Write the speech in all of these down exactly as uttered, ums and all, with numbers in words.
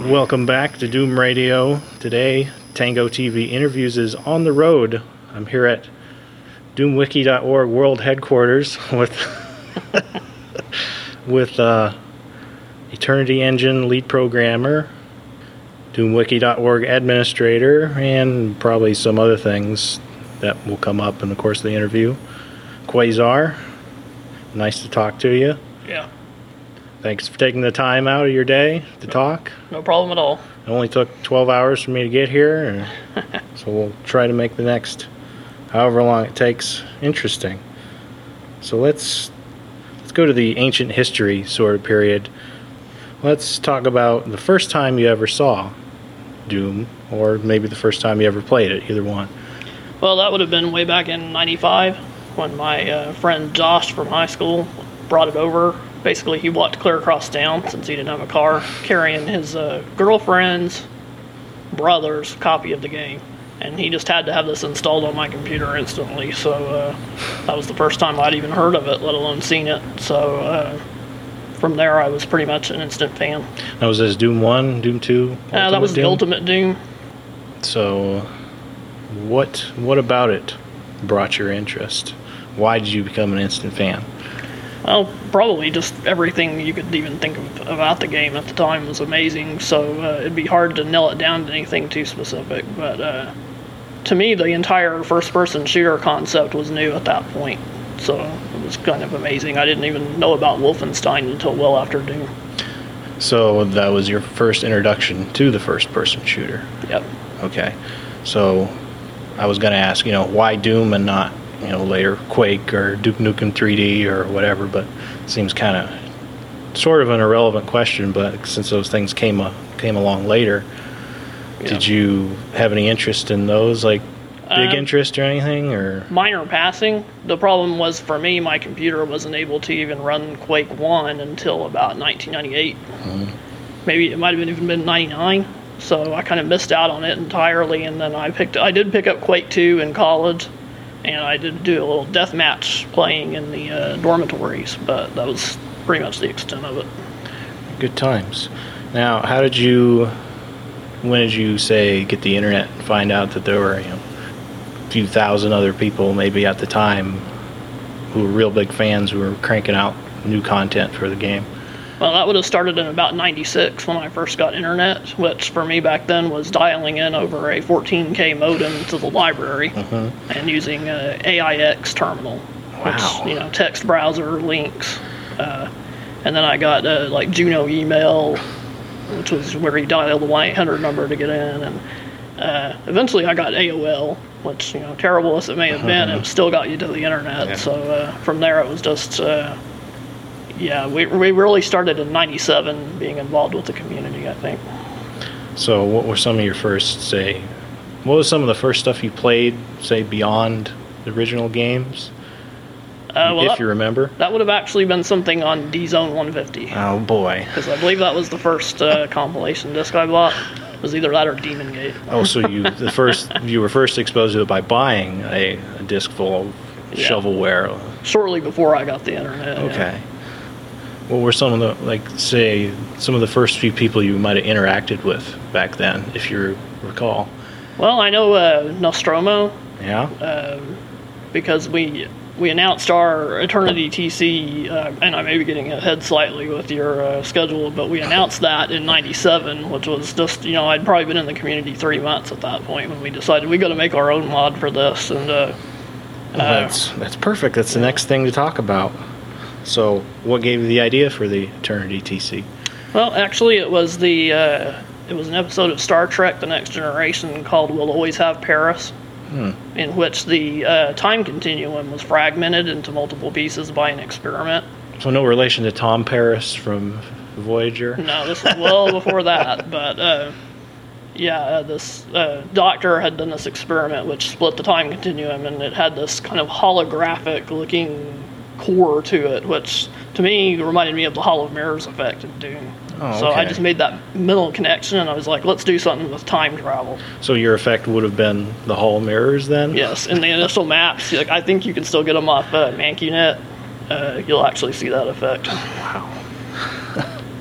Welcome back to Doom Radio. Today, Tango T V Interviews is on the road. I'm here at doom wiki dot org World Headquarters with with uh, Eternity Engine lead programmer, doom wiki dot org administrator, and probably some other things that will come up in the course of the interview. Quasar, nice to talk to you. Yeah. Thanks for taking the time out of your day to no, talk. No problem at all. It only took twelve hours for me to get here, and so we'll try to make the next however long it takes interesting. So let's let's go to the ancient history sort of period. Let's talk about the first time you ever saw Doom, or maybe the first time you ever played it, either one. Well, that would have been way back in ninety-five when my uh, friend Josh from high school brought it over. Basically, he walked clear across town since he didn't have a car, carrying his uh, girlfriend's brother's copy of the game. And he just had to have this installed on my computer instantly. So uh, that was the first time I'd even heard of it, let alone seen it. So uh, from there, I was pretty much an instant fan. Now, was this Doom one, Doom two? Uh, that was Doom? the Ultimate Doom. So what what about it brought your interest? Why did you become an instant fan? Well, probably just everything you could even think of about the game at the time was amazing, so uh, it'd be hard to nail it down to anything too specific. But uh, to me, the entire first-person shooter concept was new at that point, so it was kind of amazing. I didn't even know about Wolfenstein until well after Doom. So that was your first introduction to the first-person shooter? Yep. Okay. So I was going to ask, you know, why Doom and not, you know, later Quake or Duke Nukem three D or whatever, but it seems kind of sort of an irrelevant question, but since those things came uh, came along later, yeah. Did you have any interest in those, like big uh, interest or anything? Or minor passing. The problem was for me, my computer wasn't able to even run Quake one until about nineteen ninety-eight. Mm-hmm. Maybe it might have even been ninety-nine, so I kind of missed out on it entirely, and then I picked I did pick up Quake two in college. And I did do a little deathmatch playing in the uh, dormitories, but that was pretty much the extent of it. Good times. Now, how did you, when did you, say, get the internet and find out that there were, you know, a few thousand other people maybe at the time who were real big fans who were cranking out new content for the game? Well, that would have started in about ninety-six when I first got internet, which for me back then was dialing in over a fourteen K modem to the library uh-huh. and using a A I X terminal, wow. which, you know, text browser links. Uh, and then I got uh, like Juno email, which was where you dial the one eight hundred number to get in. And uh, eventually I got A O L, which, you know, terrible as it may have been, uh-huh. it still got you to the internet. Yeah. So uh, from there it was just... Uh, Yeah, we we really started in ninety-seven being involved with the community, I think. So what were some of your first, say, what was some of the first stuff you played, say, beyond the original games? Uh, well, if that, you remember? That would have actually been something on D-Zone one fifty. Oh, boy. Because I believe that was the first uh, compilation disc I bought. It was either that or Demon Gate. Oh, so you the first you were first exposed to it by buying a, a disc full of yeah. shovelware? Shortly before I got the internet. Okay. Yeah. What were some of the, like, say, some of the first few people you might have interacted with back then, if you recall? Well, I know uh, Nostromo. Yeah? Uh, because we we announced our Eternity T C, uh, and I may be getting ahead slightly with your uh, schedule, but we announced that in ninety-seven, which was just, you know, I'd probably been in the community three months at that point when we decided we got to make our own mod for this. And uh, well, that's, that's perfect. That's the next thing to talk about. So, what gave you the idea for the Eternity T C? Well, actually, it was the uh, it was an episode of Star Trek: The Next Generation called "We'll Always Have Paris," hmm. in which the uh, time continuum was fragmented into multiple pieces by an experiment. So, no relation to Tom Paris from Voyager? No, this was well before that. But uh, yeah, uh, this uh, doctor had done this experiment which split the time continuum, and it had this kind of holographic-looking core to it, which to me reminded me of the Hall of Mirrors effect in Doom. Oh, okay. So I just made that mental connection, and I was like, let's do something with time travel. So your effect would have been the Hall of Mirrors then? Yes, in the initial maps, like, I think you can still get them off uh, ManQNet. Uh, you'll actually see that effect. Wow.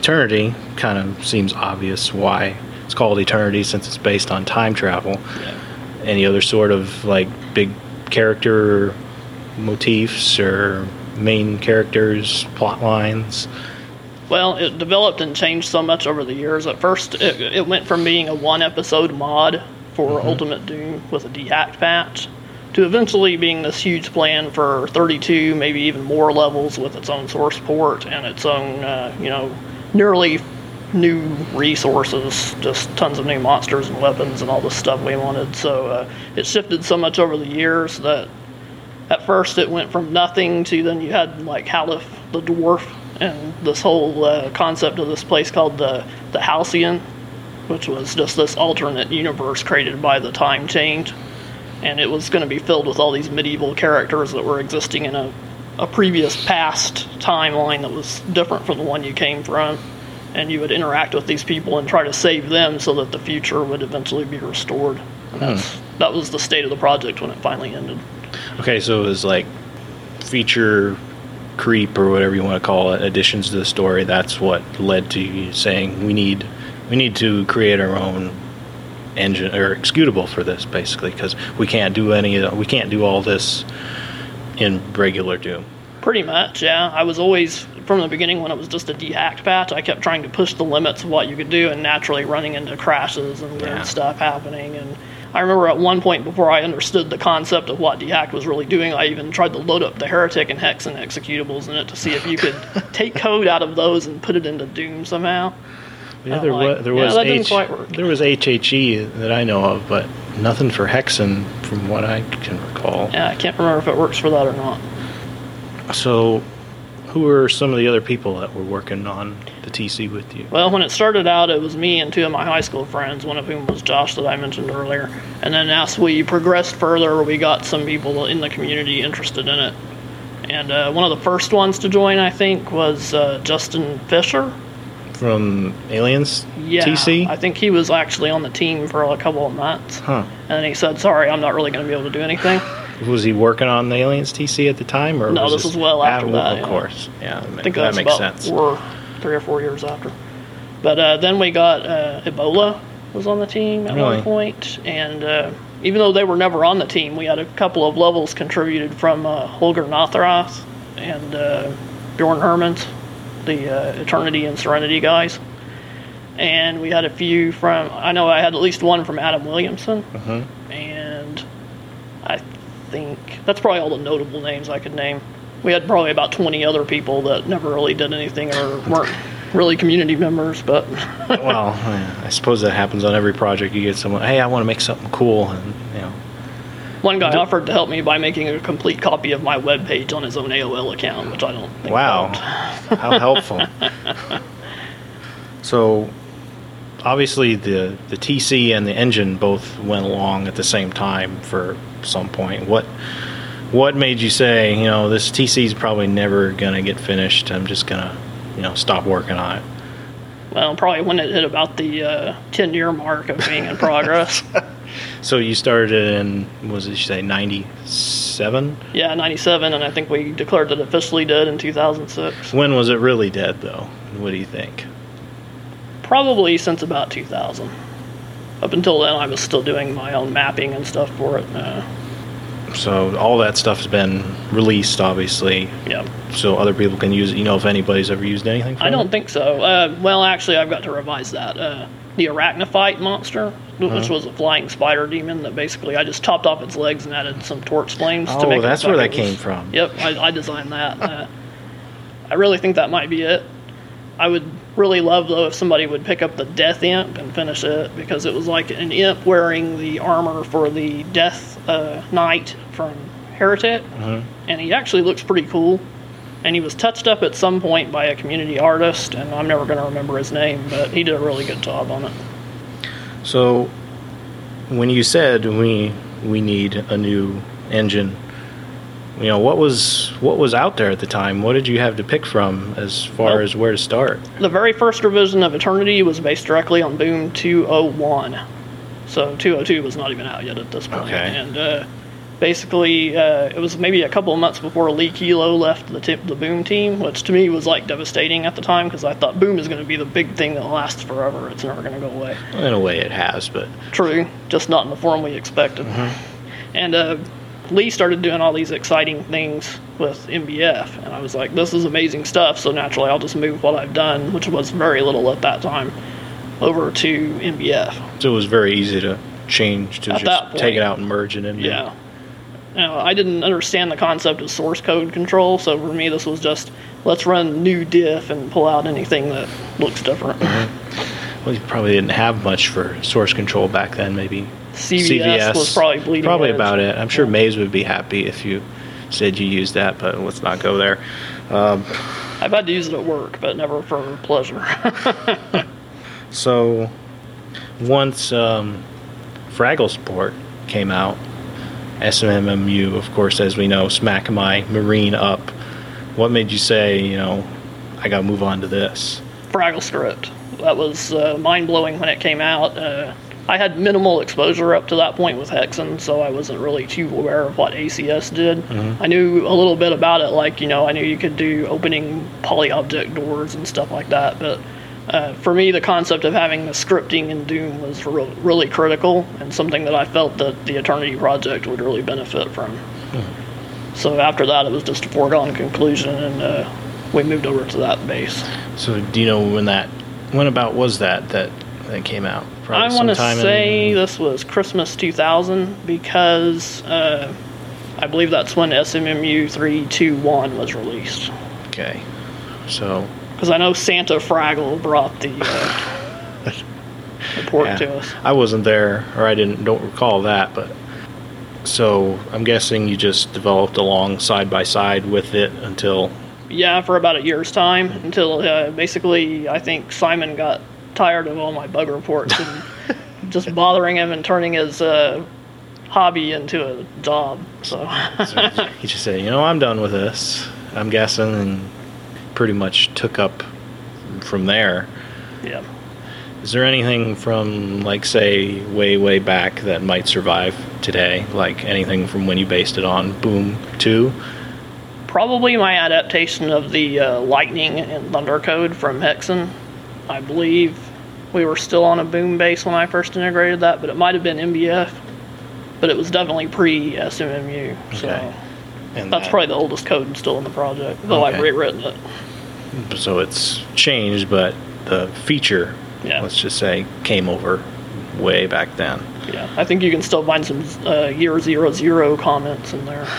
Eternity kind of seems obvious why it's called Eternity, since it's based on time travel. Yeah. Any other sort of like big character motifs or main characters, plot lines? Well, it developed and changed so much over the years. At first, it, it went from being a one-episode mod for mm-hmm. Ultimate Doom with a dehacked patch to eventually being this huge plan for thirty-two, maybe even more levels with its own source port and its own, uh, you know, nearly new resources, just tons of new monsters and weapons and all the stuff we wanted. So uh, it shifted so much over the years that at first it went from nothing to then you had like Halif the Dwarf and this whole uh, concept of this place called the, the Halcyon, which was just this alternate universe created by the time change. And it was going to be filled with all these medieval characters that were existing in a, a previous past timeline that was different from the one you came from. And you would interact with these people and try to save them so that the future would eventually be restored. And that's, hmm. that was the state of the project when it finally ended. Okay, so it was like feature creep or whatever you want to call it, additions to the story. That's what led to you saying we need we need to create our own engine or executable for this, basically, because we can't do any of we can't do all this in regular Doom. Pretty much, yeah. I was always, from the beginning when it was just a dehacked patch, I kept trying to push the limits of what you could do and naturally running into crashes and weird yeah. stuff happening. And I remember at one point, before I understood the concept of what dehacked was really doing, I even tried to load up the Heretic and Hexen executables in it to see if you could take code out of those and put it into Doom somehow. Yeah, there, like, was, there yeah, was that H, didn't quite work. There was H H E that I know of, but nothing for Hexen from what I can recall. Yeah, I can't remember if it works for that or not. So, who were some of the other people that were working on the T C with you? Well, when it started out, it was me and two of my high school friends, one of whom was Josh that I mentioned earlier. And then as we progressed further, we got some people in the community interested in it. And uh, one of the first ones to join, I think, was uh, Justin Fisher. From Aliens yeah, T C? I think he was actually on the team for a couple of months. Huh. And then he said, sorry, I'm not really going to be able to do anything. Was he working on the Aliens T C at the time? Or no, was this was well after ah, that. Of yeah. course, yeah, that, I think that that's makes about sense. Four, three or four years after. But uh, then we got uh, Ebola was on the team at really? one point, and uh, even though they were never on the team, we had a couple of levels contributed from uh, Holger Nothroth and uh, Bjorn Hermans, the uh, Eternity and Serenity guys. And we had a few from, I know I had at least one from Adam Williamson, uh-huh. and I think that's probably all the notable names I could name. We had probably about twenty other people that never really did anything or weren't really community members, but... Well, I suppose that happens on every project. You get someone, hey, I want to make something cool, and, you know... One guy offered to help me by making a complete copy of my webpage on his own A O L account, which I don't think Wow. helped. How helpful. So... Obviously, the, the T C and the engine both went along at the same time for some point. What what made you say, you know, this T C is probably never going to get finished. I'm just going to, you know, stop working on it? Well, probably when it hit about the uh, ten-year mark of being in progress. So you started in, what was it, you say, ninety-seven? Yeah, ninety-seven, and I think we declared it officially dead in two thousand six. When was it really dead, though? What do you think? Probably since about two thousand. Up until then, I was still doing my own mapping and stuff for it. Uh, so all that stuff has been released, obviously. Yeah. So other people can use it. You know if anybody's ever used anything from I don't it? think so. Uh, well, actually, I've got to revise that. Uh, the Arachnophyte monster, uh-huh. which was a flying spider demon that basically I just chopped off its legs and added some torch flames oh, to make it. Oh, that's look where like that it was, came from. Yep, I, I designed that. uh, I really think that might be it. I would really love, though, if somebody would pick up the Death Imp and finish it, because it was like an imp wearing the armor for the Death uh, Knight from Heretic, uh-huh. and he actually looks pretty cool. And he was touched up at some point by a community artist, and I'm never going to remember his name, but he did a really good job on it. So, when you said we we need a new engine, you know, what was what was out there at the time? What did you have to pick from as far well, as where to start? The very first revision of Eternity was based directly on Boom two oh one. So two oh two was not even out yet at this point. Okay. And uh, basically, uh, it was maybe a couple of months before Lee Kelo left the tip, the Boom team, which to me was like devastating at the time because I thought Boom is going to be the big thing that lasts forever. It's never going to go away. In a way, it has, but true, just not in the form we expected. Mm-hmm. And uh, Lee started doing all these exciting things with M B F, and I was like, this is amazing stuff, so naturally I'll just move what I've done, which was very little at that time, over to M B F. So it was very easy to change, to at just take it out and merge it in. Yeah. You know, I didn't understand the concept of source code control, so for me this was just, let's run new diff and pull out anything that looks different. Mm-hmm. Well, you probably didn't have much for source control back then, maybe. C V S, C V S was probably bleeding Probably edge. about it. I'm sure yeah. Maze would be happy if you said you used that, but let's not go there. Um, I've had to use it at work, but never for pleasure. So, once um, Fraggle Support came out, S M M U, of course, as we know, smack my Marine up. What made you say, you know, I got to move on to this? Fraggle Script. That was uh, mind-blowing when it came out. Uh, I had minimal exposure up to that point with Hexen, so I wasn't really too aware of what A C S did. Mm-hmm. I knew a little bit about it, like, you know, I knew you could do opening poly-object doors and stuff like that, but uh, for me, the concept of having the scripting in Doom was re- really critical and something that I felt that the Eternity project would really benefit from. Mm-hmm. So after that, it was just a foregone conclusion, and uh, we moved over to that base. So do you know when that, when about was that that, that came out? Probably I want to say in... this was Christmas two thousand because uh, I believe that's when S M M U three twenty-one was released. Okay, so because I know Santa Fraggle brought the, uh, the port yeah, to us. I wasn't there, or I didn't don't recall that, but so I'm guessing you just developed along side by side with it until yeah, for about a year's time until uh, basically I think Simon got tired of all my bug reports and just bothering him and turning his uh, hobby into a job. So, so he just said, you know, I'm done with this, I'm guessing, and pretty much took up from there. Yeah. Is there anything from, like, say, way, way back that might survive today? Like anything from when you based it on Boom two? Probably my adaptation of the uh, Lightning and Thunder code from Hexen. I believe we were still on a Boom base when I first integrated that, but it might have been M B F. But it was definitely pre-S M M U. So okay. And that's that, probably the oldest code still in the project, though okay. I've rewritten it. So it's changed, but the feature, yeah. let's just say, came over way back then. Yeah, I think you can still find some uh, year zero zero comments in there.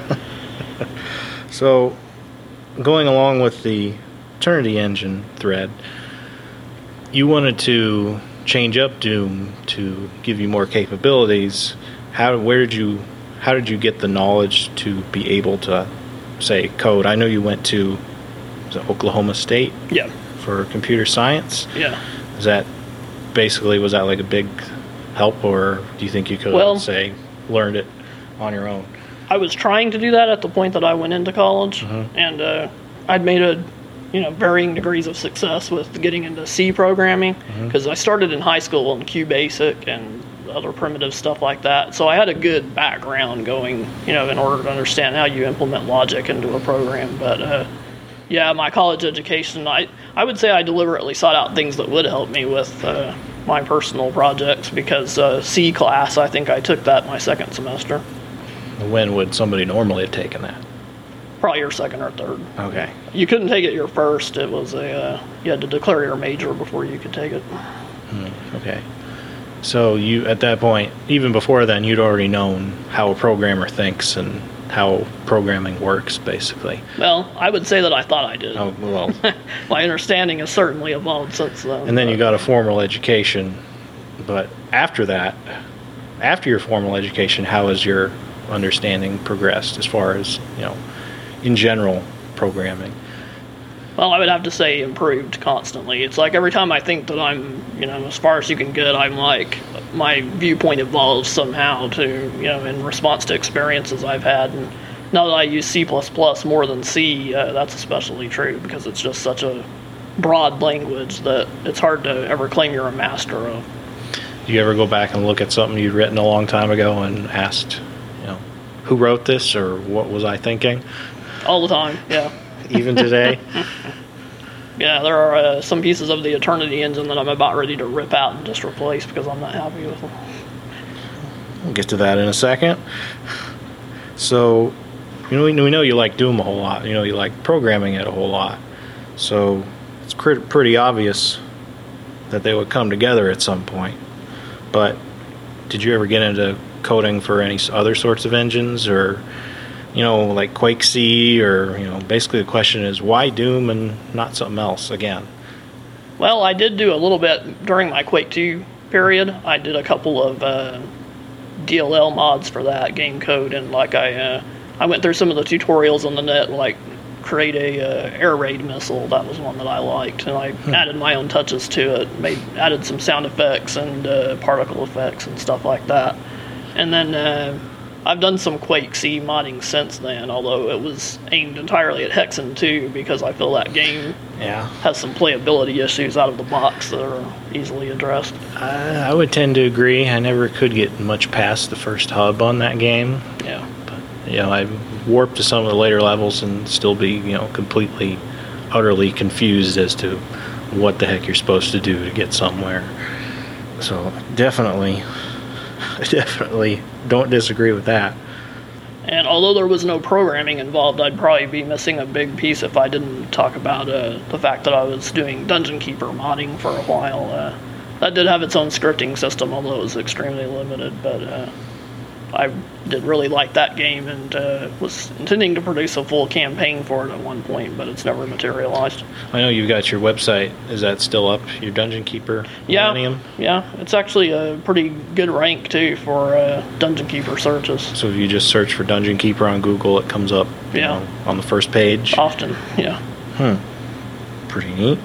So, going along with the Eternity Engine thread, you wanted to change up Doom to give you more capabilities. How, where did you, how did you get the knowledge to be able to, say, code? I know you went to was it Oklahoma State. Yeah. For computer science. Yeah. Is that basically, was that like a big help, or do you think you could well, say learned it on your own? I was trying to do that at the point that I went into college, mm-hmm. and uh, I'd made a you know, varying degrees of success with getting into C programming, because mm-hmm. I started in high school in QBasic and other primitive stuff like that. So I had a good background going, you know, in order to understand how you implement logic into a program. But uh, yeah, my college education, I, I would say I deliberately sought out things that would help me with uh, my personal projects, because uh, C class, I think I took that my second semester. When would somebody normally have taken that? Probably your second or third. Okay. You couldn't take it your first. It was a uh, you had to declare your major before you could take it. Hmm, okay. So you, at that point, even before then, you'd already known how a programmer thinks and how programming works, basically. Well, I would say that I thought I did. Oh, well. My understanding has certainly evolved since then. And then you got a formal education. But after that, after your formal education, how has your understanding progressed as far as, you know, in general programming? Well, I would have to say improved constantly. It's like every time I think that I'm, you know, as far as you can get, I'm like, my viewpoint evolves somehow to, you know, in response to experiences I've had. And now that I use C plus plus more than C, uh, that's especially true, because it's just such a broad language that it's hard to ever claim you're a master of. Do you ever go back and look at something you'd written a long time ago and asked, you know, who wrote this or what was I thinking? All the time, yeah. Even today? Yeah, there are uh, some pieces of the Eternity engine that I'm about ready to rip out and just replace because I'm not happy with them. We'll get to that in a second. So, you know, we we know you like Doom a whole lot. You know, you like programming it a whole lot. So, it's pretty, pretty obvious that they would come together at some point. But did you ever get into coding for any other sorts of engines, or, you know, like QuakeC, or, you know, basically the question is why Doom and not something else again? Well, I did do a little bit during my Quake two period. I did a couple of uh, D L L mods for that game code, and like I, uh, I went through some of the tutorials on the net, like create a uh, air raid missile. That was one that I liked, and I hmm. added my own touches to it. Made added some sound effects and uh, particle effects and stuff like that. And then uh, I've done some QuakeC modding since then, although it was aimed entirely at Hexen two because I feel that game yeah. has some playability issues out of the box that are easily addressed. Uh, I would tend to agree. I never could get much past the first hub on that game. Yeah. But, you know, I warped to some of the later levels and still be, you know, completely, utterly confused as to what the heck you're supposed to do to get somewhere. So definitely... I definitely don't disagree with that. And although there was no programming involved, I'd probably be missing a big piece if I didn't talk about uh, the fact that I was doing Dungeon Keeper modding for a while. Uh, that did have its own scripting system, although it was extremely limited, but uh, I did really like that game and uh, was intending to produce a full campaign for it at one point, but it's never materialized. I know you've got your website. Is that still up, your Dungeon Keeper yeah, Millennium? Yeah, it's actually a pretty good rank, too, for uh, Dungeon Keeper searches. So if you just search for Dungeon Keeper on Google, it comes up you yeah. know, on the first page? Often, yeah. Hmm. Pretty neat.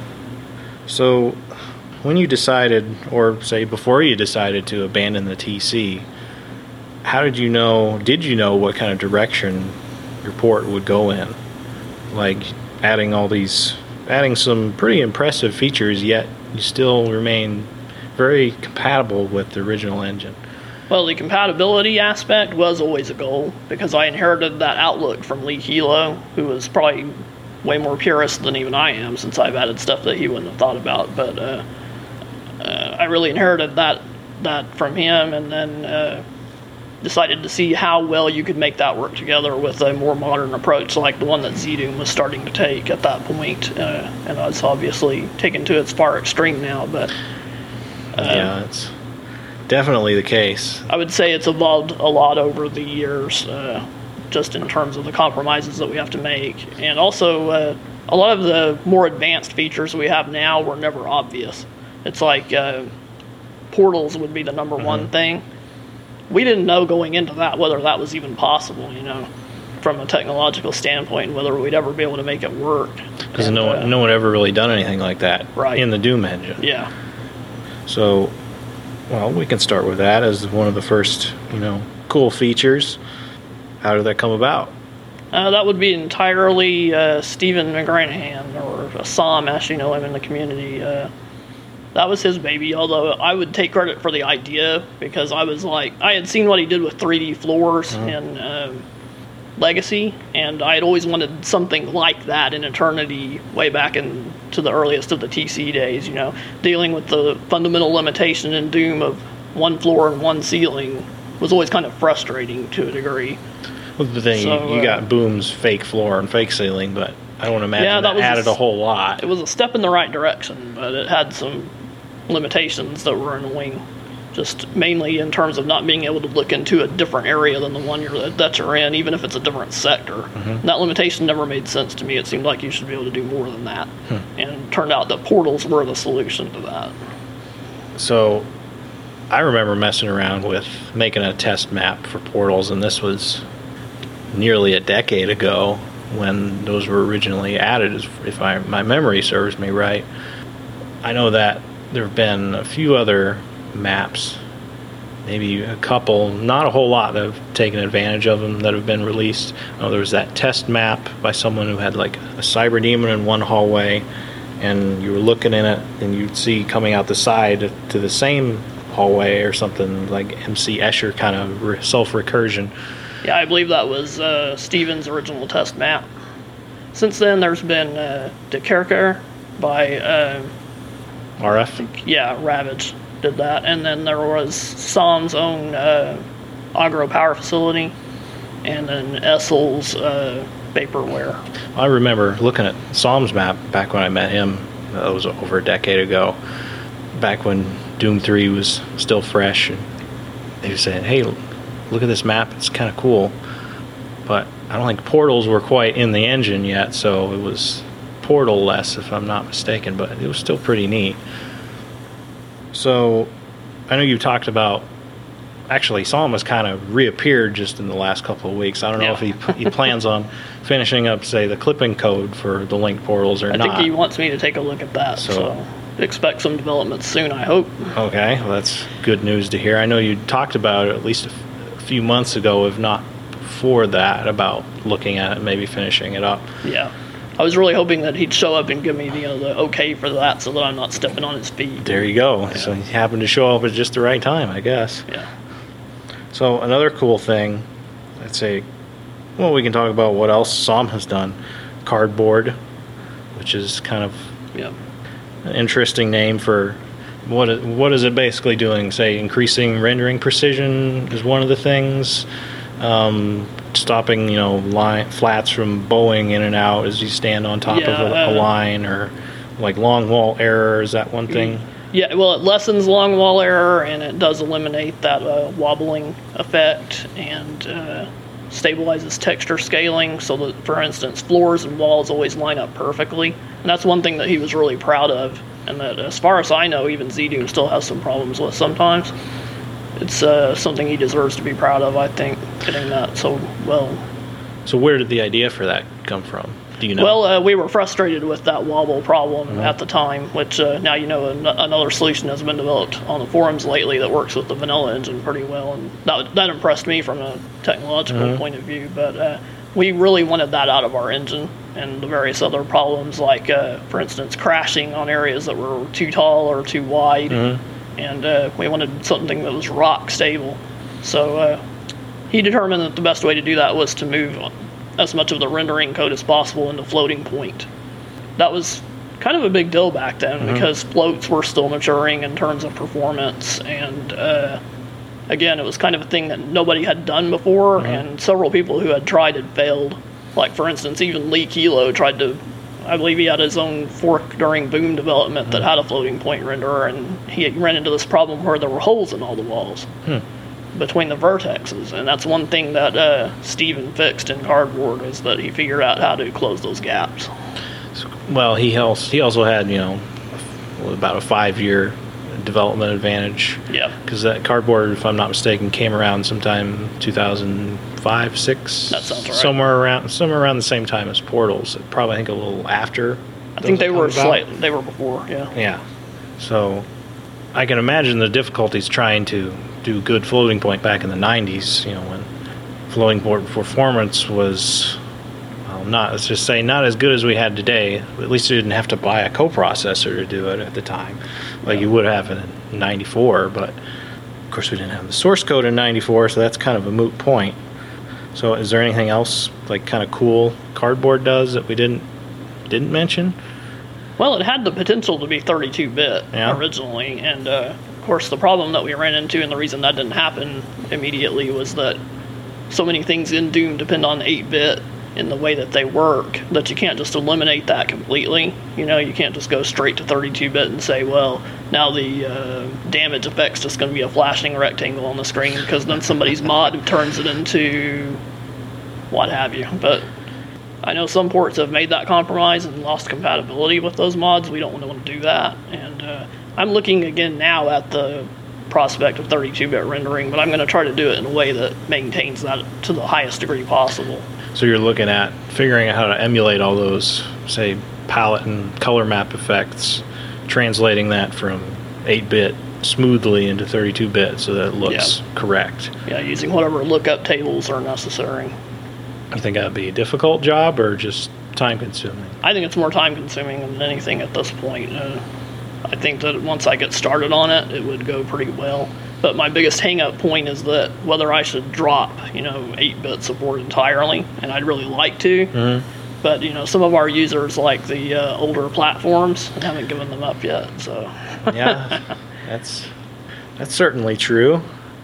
So when you decided, or say before you decided to abandon the T C, how did you know, did you know what kind of direction your port would go in? Like adding all these, adding some pretty impressive features, yet you still remain very compatible with the original engine. Well, the compatibility aspect was always a goal, because I inherited that outlook from Lee Kelo, who was probably way more purist than even I am, since I've added stuff that he wouldn't have thought about. But uh, uh, I really inherited that that from him, and then uh, decided to see how well you could make that work together with a more modern approach like the one that ZDoom was starting to take at that point. Uh, and it's obviously taken to its far extreme now, but... Uh, yeah, it's definitely the case. I would say it's evolved a lot over the years, uh, just in terms of the compromises that we have to make. And also, uh, a lot of the more advanced features we have now were never obvious. It's like uh, portals would be the number mm-hmm. one thing. We didn't know going into that whether that was even possible, you know, from a technological standpoint, whether we'd ever be able to make it work. Because no, uh, no one ever really done anything like that right. in the Doom engine. Yeah. So, well, we can start with that as one of the first, you know, cool features. How did that come about? Uh, that would be entirely uh, Stephen McGranahan, or Sam, as you know him in the community. Uh, That was his baby, although I would take credit for the idea, because I was like, I had seen what he did with three D floors mm-hmm. in um, Legacy, and I had always wanted something like that in Eternity way back into the earliest of the T C days, you know, dealing with the fundamental limitation in Doom of one floor and one ceiling was always kind of frustrating to a degree. Well, the thing, so, you, you got uh, Boom's fake floor and fake ceiling, but I don't imagine yeah, that, that added a, a whole lot. It was a step in the right direction, but it had some limitations that were annoying, just mainly in terms of not being able to look into a different area than the one you're, that you're in, even if it's a different sector. Mm-hmm. That limitation never made sense to me. It seemed like you should be able to do more than that. Hmm. And it turned out that portals were the solution to that. So I remember messing around with making a test map for portals, and this was nearly a decade ago when those were originally added, if I, my memory serves me right. I know that there have been a few other maps, maybe a couple, not a whole lot, that have taken advantage of them that have been released. Oh, there was that test map by someone who had like a cyber demon in one hallway, and you were looking in it, and you'd see coming out the side to the same hallway or something like M C Escher kind of self-recursion. Yeah, I believe that was uh, Stephen's original test map. Since then, there's been uh, De Kerker by, uh, R F? yeah, Ravage did that. And then there was Som's own uh, Agro Power Facility, and then Essel's uh, Vaporware. I remember looking at Som's map back when I met him. That was over a decade ago. Back when Doom three was still fresh. And they were saying, hey, look at this map. It's kind of cool. But I don't think portals were quite in the engine yet, so it was portal-less, if I'm not mistaken. But it was still pretty neat. So I know you talked about, actually, Som has kind of reappeared just in the last couple of weeks. I don't know Yeah. if he he plans on finishing up, say, the clipping code for the linked portals or I not. think he wants me to take a look at that, So- so, expect some developments soon, I hope. Okay, well, that's good news to hear. I know you talked about it at least a, f- a few months ago, if not before that, about looking at it and maybe finishing it up. Yeah. I was really hoping that he'd show up and give me, you know, the okay for that, so that I'm not stepping on his feet. There you go. So he happened to show up at just the right time, I guess. Yeah. So another cool thing, I'd say, well, we can talk about what else Som has done. Cardboard, which is kind of Yeah. an interesting name for what it, what is it basically doing? Say, increasing rendering precision is one of the things. Um, stopping, you know, line, flats from bowing in and out as you stand on top Yeah, of a, a uh, line, or like long wall error. Is that one thing? Yeah, well, it lessens long wall error, and it does eliminate that uh, wobbling effect, and uh, stabilizes texture scaling, so that, for instance, floors and walls always line up perfectly. And that's one thing that he was really proud of, and that, as far as I know, even Z-Doom still has some problems with sometimes. It's uh, something he deserves to be proud of, I think, getting that so well. So where did the idea for that come from? Do you know? Well, uh, we were frustrated with that wobble problem mm-hmm. at the time, which uh, now you know an- another solution has been developed on the forums lately that works with the vanilla engine pretty well, and that, that impressed me from a technological mm-hmm. point of view. But uh, we really wanted that out of our engine, and the various other problems, like, uh, for instance, crashing on areas that were too tall or too wide, mm-hmm. and uh, we wanted something that was rock stable. So uh, he determined that the best way to do that was to move as much of the rendering code as possible into floating point. That was kind of a big deal back then mm-hmm. because floats were still maturing in terms of performance, and uh, again, it was kind of a thing that nobody had done before, mm-hmm. and several people who had tried had failed. Like, for instance, even Lee Kilo tried to, I believe he had his own fork during Boom development mm-hmm. that had a floating point renderer, and he ran into this problem where there were holes in all the walls. Hmm. between the vertexes, and that's one thing that uh, Stephen fixed in Cardboard, is that he figured out how to close those gaps. Well, he also, he also had, you know, about a five-year development advantage. Yeah. Because that Cardboard, if I'm not mistaken, came around sometime two thousand five, six. That sounds right. Somewhere around, somewhere around the same time as Portals. Probably, I think, a little after. I think they were slightly, they were before, yeah. Yeah. So I can imagine the difficulties trying to do good floating point back in the nineties, you know, when floating point performance was, well, not, let's just say, not as good as we had today. At least you didn't have to buy a coprocessor to do it at the time, like yeah. you would have in ninety-four, but of course we didn't have the source code in ninety-four, so that's kind of a moot point. So is there anything else, like, kind of cool Cardboard does that we didn't didn't mention? Well, it had the potential to be thirty-two bit yeah. originally, and uh, of course the problem that we ran into, and the reason that didn't happen immediately, was that so many things in Doom depend on eight bit in the way that they work, that you can't just eliminate that completely. You know, you can't just go straight to thirty-two bit and say, well, now the uh, damage effect's just going to be a flashing rectangle on the screen, because then somebody's mod turns it into what have you. But I know some ports have made that compromise and lost compatibility with those mods. We don't want to do that. And uh, I'm looking again now at the prospect of thirty-two bit rendering, but I'm going to try to do it in a way that maintains that to the highest degree possible. So you're looking at figuring out how to emulate all those, say, palette and color map effects, translating that from eight bit smoothly into thirty-two bit so that it looks yeah. correct. Yeah, using whatever lookup tables are necessary. You think that would be a difficult job or just time consuming? I think it's more time consuming than anything at this point. Uh, I think that once I get started on it, it would go pretty well. But my biggest hang-up point is that whether I should drop, you know, eight-bit support entirely, and I'd really like to. Mm-hmm. But, you know, some of our users like the uh, older platforms and haven't given them up yet, so. Yeah, that's that's certainly true.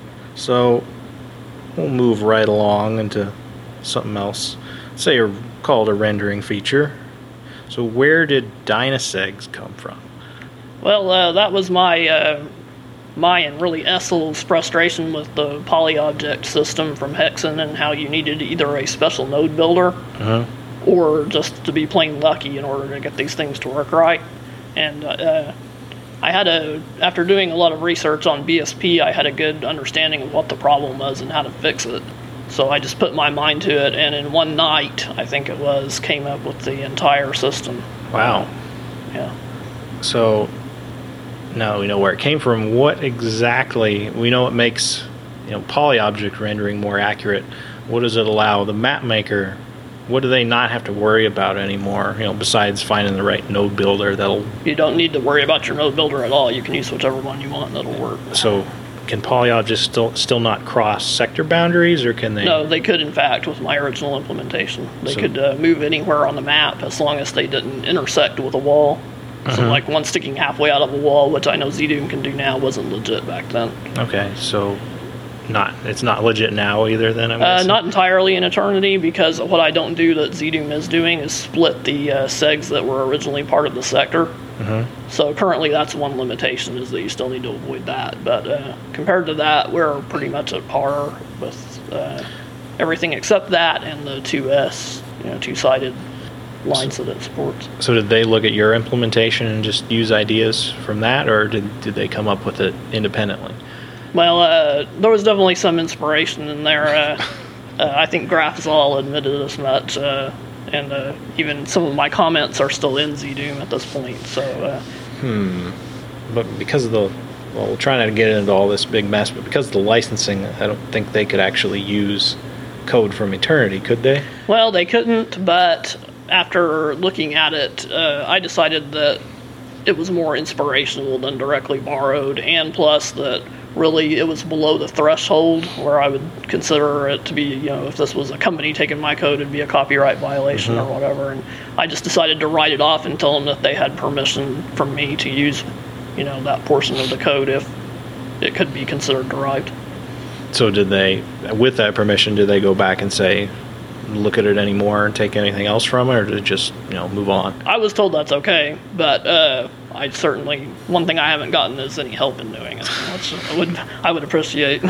So we'll move right along into something else. Say a, called a rendering feature. So where did Dynasegs come from? Well, uh, that was my, uh, my and really Essel's frustration with the polyobject system from Hexen and how you needed either a special node builder Uh-huh. or just to be plain lucky in order to get these things to work right. And uh, I had a, after doing a lot of research on B S P, I had a good understanding of what the problem was and how to fix it. So I just put my mind to it, and in one night, I think it was, came up with the entire system. Wow. Yeah. So now we know where it came from. What exactly, we know it makes, you know, polyobject rendering more accurate. What does it allow the map maker? What do they not have to worry about anymore, you know, besides finding the right node builder that'll... You don't need to worry about your node builder at all. You can use whichever one you want and it'll work. So can polyobjects still still not cross sector boundaries, or can they... No, they could, in fact, with my original implementation. They So- could uh, move anywhere on the map as long as they didn't intersect with a wall. So, Uh-huh. like, one sticking halfway out of a wall, which I know ZDoom can do now, wasn't legit back then. Okay, so not it's not legit now either then, I'm Uh, guessing? not entirely in Eternity, because what I don't do that ZDoom is doing is split the uh, segs that were originally part of the sector. Mhm. So currently that's one limitation, is that you still need to avoid that. But uh, compared to that, we're pretty much at par with uh, everything except that and the two S, you know, two-sided lines that it supports. So did they look at your implementation and just use ideas from that, or did, did they come up with it independently? Well, uh, there was definitely some inspiration in there. Uh, uh, I think GraphZol admitted as much, uh, and uh, even some of my comments are still in ZDoom at this point. So, uh, But because of the, well, we'll try not to get into all this big mess, but because of the licensing, I don't think they could actually use code from Eternity, could they? well, they couldn't, but after looking at it, uh, I decided that it was more inspirational than directly borrowed, and plus that really it was below the threshold where I would consider it to be, you know, if this was a company taking my code, it'd be a copyright violation or whatever. And I just decided to write it off and tell them that they had permission from me to use, you know, that portion of the code if it could be considered derived. So did they, with that permission, did they go back and say, look at it anymore and take anything else from it, or did it just, you know, move on? I was told that's okay, but uh, I certainly, one thing I haven't gotten is any help in doing it, which I would, I would appreciate.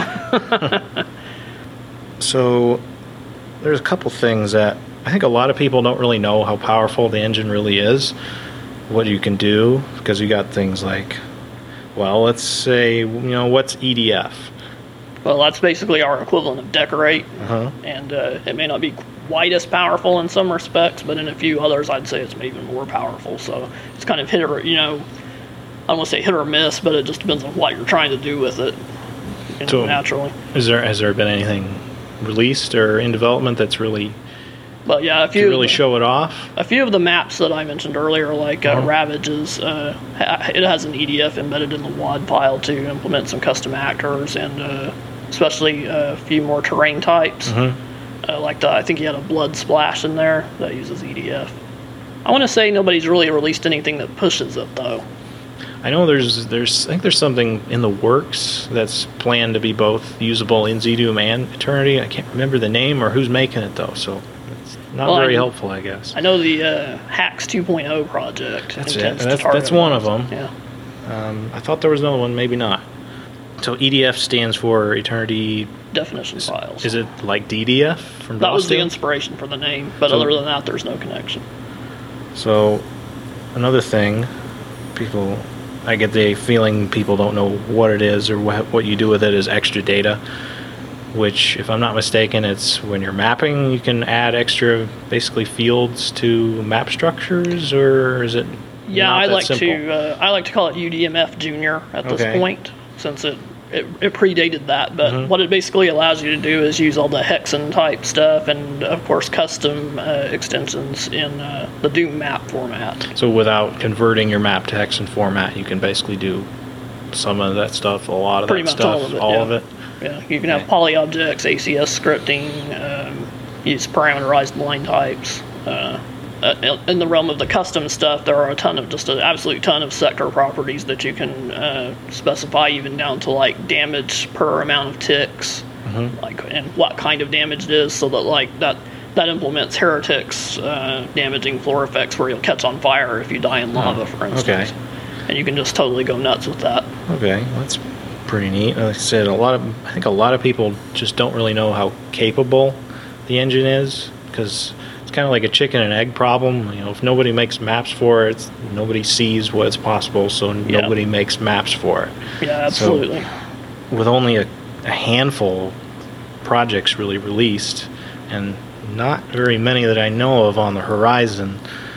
So there's a couple things that I think a lot of people don't really know how powerful the engine really is, what you can do, because you got things like, well, let's say, you know, what's E D F? Well, that's basically our equivalent of Decorate, Uh-huh. and uh, it may not be quite as powerful in some respects, but in a few others, I'd say it's even more powerful. So it's kind of hit or, you know, I don't want to say hit or miss, but it just depends on what you're trying to do with it, you know, So- naturally. Is there, has there been anything released or in development that's really, But yeah, a to few really show it off? a few of the maps that I mentioned earlier, like uh, Uh-huh. Ravages, uh, ha- it has an E D F embedded in the W A D file to implement some custom actors, and uh, especially uh, a few more terrain types. Mhm. Uh, like the, I think he had a Blood Splash in there that uses E D F. I want to say nobody's really released anything that pushes it, though. I know there's, there's, I think there's something in the works that's planned to be both usable in ZDoom and Eternity. I can't remember the name or who's making it though, so it's not Well, very I- helpful, I guess. I know the uh, Hacks two point oh project. That's it. intends to That's- target that's one of those. them. Yeah, Um, I thought there was another one, maybe not. So E D F stands for Eternity. definition files. Is it like D D F from That was the DOSDoom? inspiration for the name, but So- other than that, there's no connection. So another thing, people, I get the feeling people don't know what it is or what, what you do with it is extra data, which, if I'm not mistaken, it's when you're mapping, you can add extra, basically, fields to map structures, or is it Yeah, not I that like simple? to uh, I like to call it U D M F Junior at this Okay. point, since it, it it predated that. But Mhm. what it basically allows you to do is use all the Hexen type stuff, and of course custom uh, extensions in uh, the Doom map format. So without converting your map to Hexen format, you can basically do some of that stuff, a lot of Pretty that much stuff, all of it, all yeah. of it. Yeah, you can have Okay. poly objects, A C S scripting, um, use parameterized line types. Uh, uh, in the realm of the custom stuff, there are a ton of, just an absolute ton of sector properties that you can uh, specify, even down to like damage per amount of ticks, like and what kind of damage it is, so that like that that implements heretics uh, damaging floor effects where you'll catch on fire if you die in lava, for instance. okay. And you can just totally go nuts with that. Okay, that's pretty neat. Like I said, a lot of I think a lot of people just don't really know how capable the engine is, because it's kind of like a chicken and egg problem. You know, if nobody makes maps for it, it's, nobody sees what's possible, so Yeah. nobody makes maps for it. Yeah, absolutely. With only a, a handful of projects really released, and not very many that I know of on the horizon,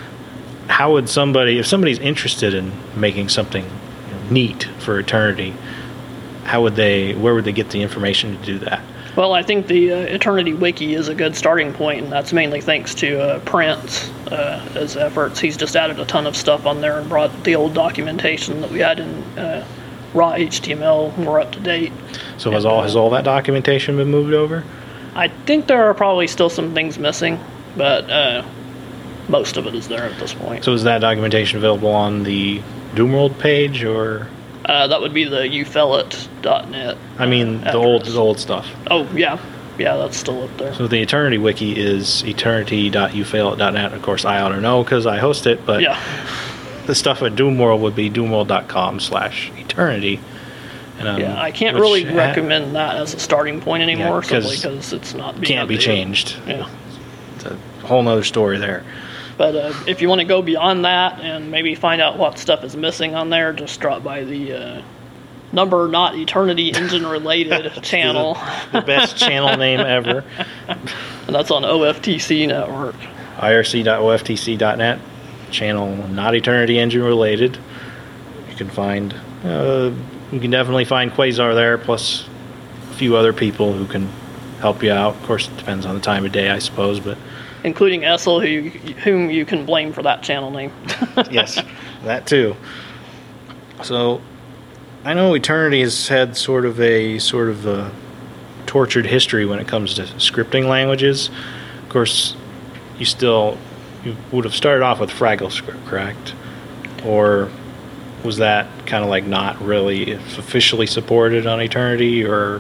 how would somebody, if somebody's interested in making something, you know, neat for Eternity, how would they, where would they get the information to do that? Well, I think the uh, Eternity Wiki is a good starting point, and that's mainly thanks to uh, Prince, uh, his efforts. He's just added a ton of stuff on there and brought the old documentation that we had in uh, raw H T M L more up to date. So has And, all uh, has all that documentation been moved over? I think there are probably still some things missing, but uh, most of it is there at this point. So is that documentation available on the Doomworld page, or Uh, that would be the u fellet dot net. I mean uh, the old address. the old stuff? Oh, yeah. Yeah, that's still up there. So the Eternity Wiki is eternity dot u fail it dot net. Of course, I ought to know because I host it, but Yeah. the stuff at Doomworld would be doomworld dot com slash eternity. And, um, Yeah, I can't which really ha- recommend that as a starting point anymore, Yeah, 'cause simply because it's not being Can't be updated. changed. Yeah. It's a whole nother story there. But uh, if you want to go beyond that and maybe find out what stuff is missing on there, just drop by the uh, Number Not Eternity Engine Related channel. The best channel name ever. And that's on O F T C Network. I R C dot O F T C dot net. Channel Not Eternity Engine Related. You can find, uh, you can definitely find Quasar there, plus a few other people who can help you out. Of course, it depends on the time of day, I suppose, but Including Essel, who you, whom you can blame for that channel name. yes, that too. So, I know Eternity has had sort of a sort of a tortured history when it comes to scripting languages. Of course, you still you would have started off with FraggleScript, correct? Or was that kind of like not really officially supported on Eternity, or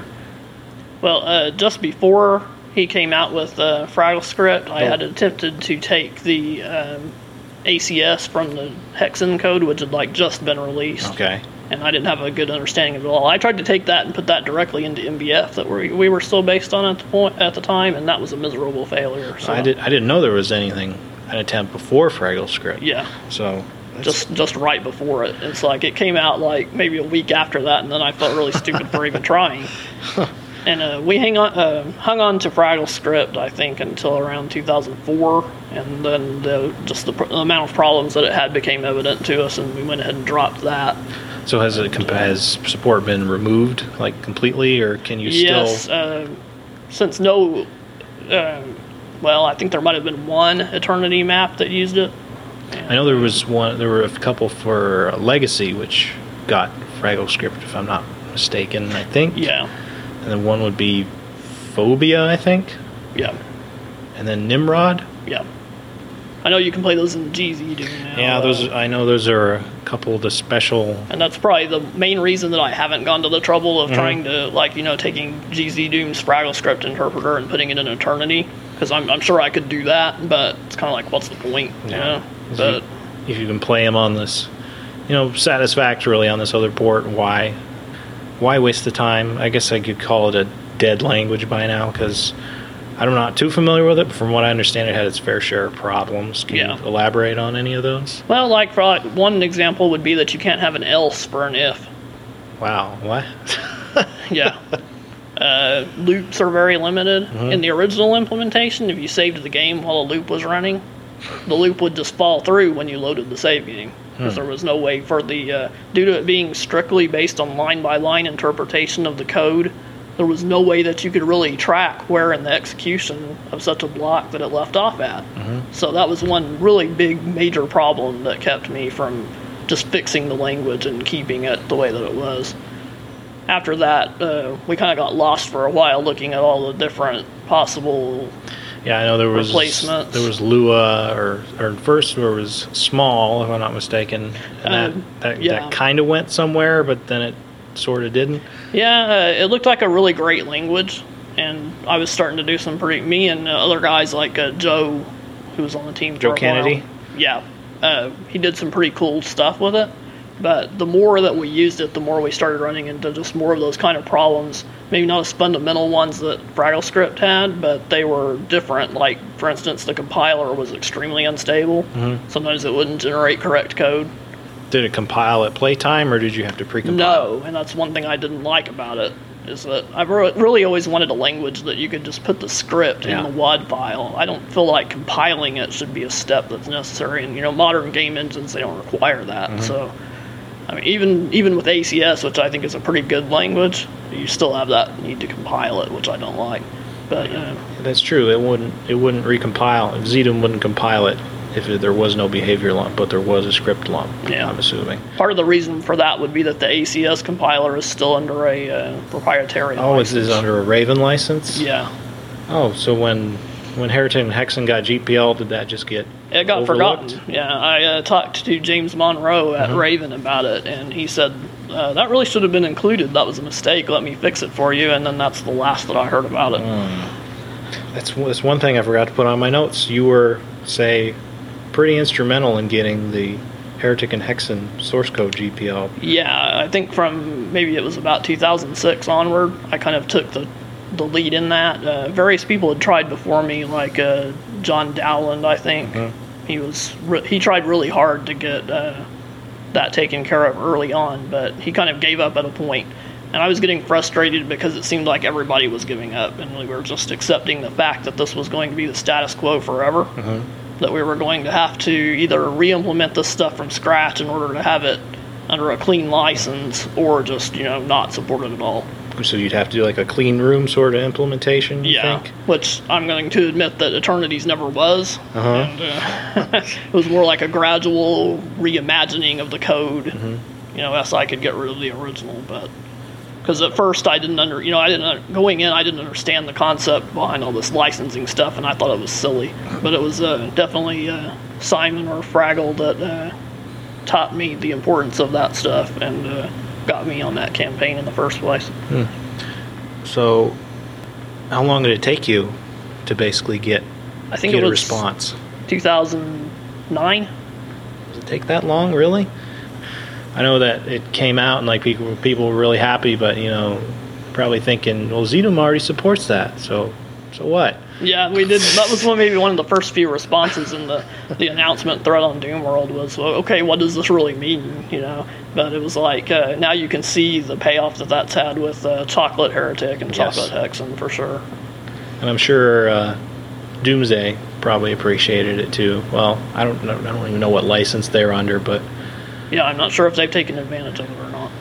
Well, uh, just before he came out with uh, FraggleScript, I Oh. had attempted to take the um, A C S from the Hexen code, which had like just been released. okay? And I didn't have a good understanding of it all. I tried to take that and put that directly into M B F that we, we were still based on at the point at the time, and that was a miserable failure. So I did I didn't know there was anything an attempt before FraggleScript. Yeah, So that's- just just right before it. It's like it came out like maybe a week after that, and then I felt really stupid for even trying. And uh, we hang on, uh, hung on to FraggleScript, I think, until around two thousand four, and then the, just the, pr- the amount of problems that it had became evident to us, and we went ahead and dropped that. So has it comp- has support been removed like completely, or can you Yes, still? uh, since no, uh, well, I think there might have been one Eternity map that used it. I know there was one. There were a couple for Legacy, which got FraggleScript, if I'm not mistaken. I think. Yeah, And then one would be Phobia, I think, yeah, and then Nimrod. yeah. I know you can play those in G Z Doom now. Yeah, those. uh, I know those are a couple of the special. and that's probably the main reason that I haven't gone to the trouble of Mhm. trying to, like, you know, taking G Z Doom's FraggleScript interpreter and putting it in Eternity, because I'm, I'm sure I could do that, but it's kind of like, what's the point, you Yeah. know? If But you, if you can play them on this, you know, satisfactorily on this other port, why, why waste the time? I guess I could call it a dead language by now, because I'm not too familiar with it. But from what I understand, it had its fair share of problems. Can Yeah. you elaborate on any of those? well, like, for like, one example would be that you can't have an else for an if. Wow, what? Yeah. Uh, loops are very limited. Mhm. In the original implementation, if you saved the game while a loop was running, the loop would just fall through when you loaded the save game. Because Hmm. there was no way for the, uh, due to it being strictly based on line-by-line interpretation of the code, there was no way that you could really track where in the execution of such a block that it left off at. Mhm. So that was one really big major problem that kept me from just fixing the language and keeping it the way that it was. After that, uh, we kind of got lost for a while looking at all the different possible Yeah, I know there was replacements. there was Lua, or or first there was Small, if I'm not mistaken, and Um, that that, yeah. that kind of went somewhere, but then it sort of didn't. Yeah, uh, it looked like a really great language, and I was starting to do some pretty. Me and uh, other guys like uh, Joe, who was on the team. Joe for a Kennedy? while, yeah, uh, he did some pretty cool stuff with it. But the more that we used it, the more we started running into just more of those kind of problems. Maybe not as fundamental ones that FraggleScript had, but they were different. Like, for instance, the compiler was extremely unstable. Mm-hmm. Sometimes it wouldn't generate correct code. Did it compile at playtime, or did you have to pre-compile? No, and that's one thing I didn't like about it, is that I've re- really always wanted a language that you could just put the script Yeah. in the W A D file. I don't feel like compiling it should be a step that's necessary, and you know, modern game engines, they don't require that. Mm-hmm. So, I mean, even even with A C S, which I think is a pretty good language, you still have that need to compile it, which I don't like. But you know, That's true. It wouldn't it wouldn't recompile. ZDoom wouldn't compile it if there was no behavior lump, but there was a script lump. Yeah. I'm assuming. part of the reason for that would be that the A C S compiler is still under a uh, proprietary Oh, license. is this under a Raven license? Yeah. Oh, so when when Heretic and Hexen got G P L, did that just get It got overlooked? forgotten. Yeah, I uh, talked to James Monroe at Mhm. Raven about it, and he said, uh, that really should have been included. That was a mistake. Let me fix it for you. And then that's the last that I heard about it. That's, that's one thing I forgot to put on my notes. You were, say, pretty instrumental in getting the Heretic and Hexen source code G P L. Yeah, I think from maybe it was about two thousand six onward, I kind of took the the lead in that. Uh, various people had tried before me, like uh, John Dowland, I think. Mhm. He was re- he tried really hard to get uh, that taken care of early on, but he kind of gave up at a point. And I was getting frustrated because it seemed like everybody was giving up, and we were just accepting the fact that this was going to be the status quo forever. Mhm. That we were going to have to either re-implement this stuff from scratch in order to have it under a clean license, or just, you know, not support it at all. So you'd have to do like a clean room sort of implementation, you Yeah, think? which I'm going to admit that Eternity's never was. Uh-huh. And, uh, it was more like a gradual reimagining of the code. Mm-hmm. You know, as I could get rid of the original, but because at first I didn't under, you know, I didn't going in, I didn't understand the concept behind all this licensing stuff, and I thought it was silly. But it was uh, definitely uh, Simon or Fraggle that uh, taught me the importance of that stuff, and uh, got me on that campaign in the first place. So how long did it take you to basically get, I think get it a was response? two thousand nine. Does it take that long, really? I know that it came out and like people people were really happy, but you know, probably thinking, well, ZDoom already supports that, so so what? Yeah, we did. That was one, maybe one of the first few responses in the the announcement thread on Doom World was, well, okay, what does this really mean? You know, but it was like uh, now you can see the payoff that that's had with uh, Chocolate Heretic and Yes. Chocolate Hexen for sure. And I'm sure uh, Doomsday probably appreciated it too. Well, I don't know, I don't even know what license they're under, but Yeah, I'm not sure if they've taken advantage of it or not.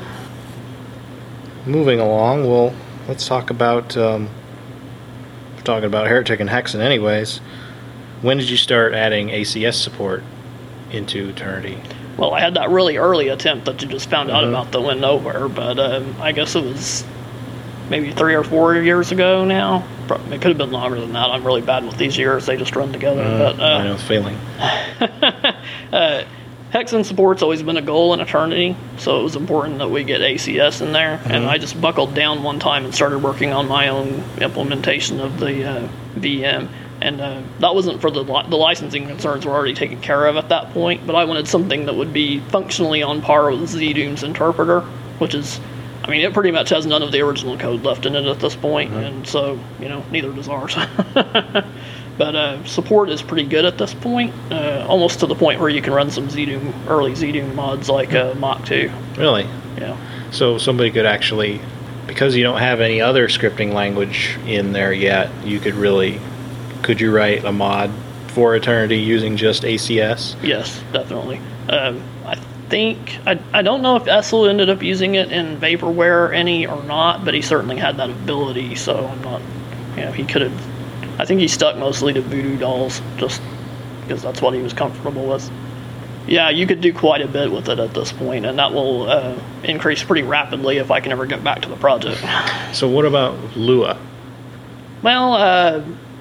moving along, well, let's talk about. Um, we're talking about Heretic and Hexen, anyways. When did you start adding A C S support into Eternity? Well, I had that really early attempt that you just found out Mhm. about that went nowhere, but um, I guess it was maybe three or four years ago now. Pro- It could have been longer than that. I'm really bad with these years; they just run together. Mm, but uh, I know the feeling. uh, Hexen support's always been a goal in Eternity, so it was important that we get A C S in there. And Mhm. I just buckled down one time and started working on my own implementation of the uh, V M. And uh, that wasn't for the li- the licensing concerns were already taken care of at that point. But I wanted something that would be functionally on par with ZDoom's interpreter, which is, I mean, it pretty much has none of the original code left in it at this point, Mhm. and so, you know, neither does ours. But uh, support is pretty good at this point, uh, almost to the point where you can run some ZDoom, early ZDoom mods like uh, Mach two. Really? Yeah. So somebody could actually, because you don't have any other scripting language in there yet, you could really, could you write a mod for Eternity using just A C S? Yes, definitely. Um, I think, I, I don't know if Essel ended up using it in Vaporware any or not, but he certainly had that ability, so I'm not, you know, he could have, I think he stuck mostly to Voodoo Dolls, just because that's what he was comfortable with. Yeah, you could do quite a bit with it at this point, and that will uh, increase pretty rapidly if I can ever get back to the project. So what about Lua? Well, uh,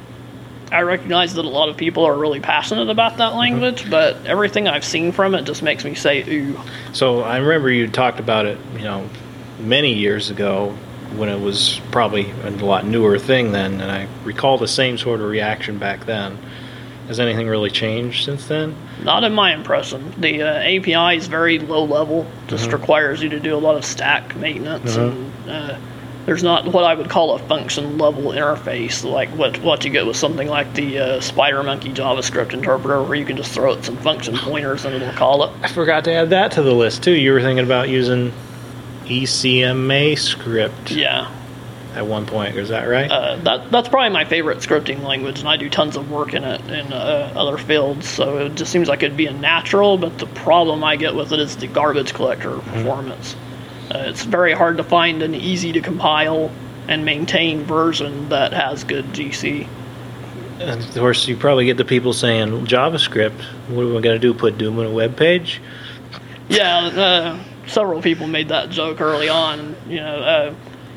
I recognize that a lot of people are really passionate about that language, mm-hmm. but everything I've seen from it just makes me say, ooh. So I remember you talked about it, you know, many years ago when it was probably a lot newer thing then, and I recall the same sort of reaction back then. Has anything really changed since then? Not in my impression. The uh, A P I is very low level, just mm-hmm. requires you to do a lot of stack maintenance, mm-hmm. and uh, there's not what I would call a function level interface like what, what you get with something like the uh, SpiderMonkey JavaScript interpreter, where you can just throw it some function pointers and it'll call it. I forgot to add that to the list too. You were thinking about using E C M A script. Yeah. At one point, is that right? Uh, that that's probably my favorite scripting language, and I do tons of work in it in uh, other fields. So it just seems like it'd be a natural, but the problem I get with it is the garbage collector mm-hmm. performance. Uh, it's very hard to find an easy to compile and maintain version that has good G C. And of course, you probably get the people saying, JavaScript, what are we going to do, put Doom on a web page? Yeah, uh, several people made that joke early on. You know, uh,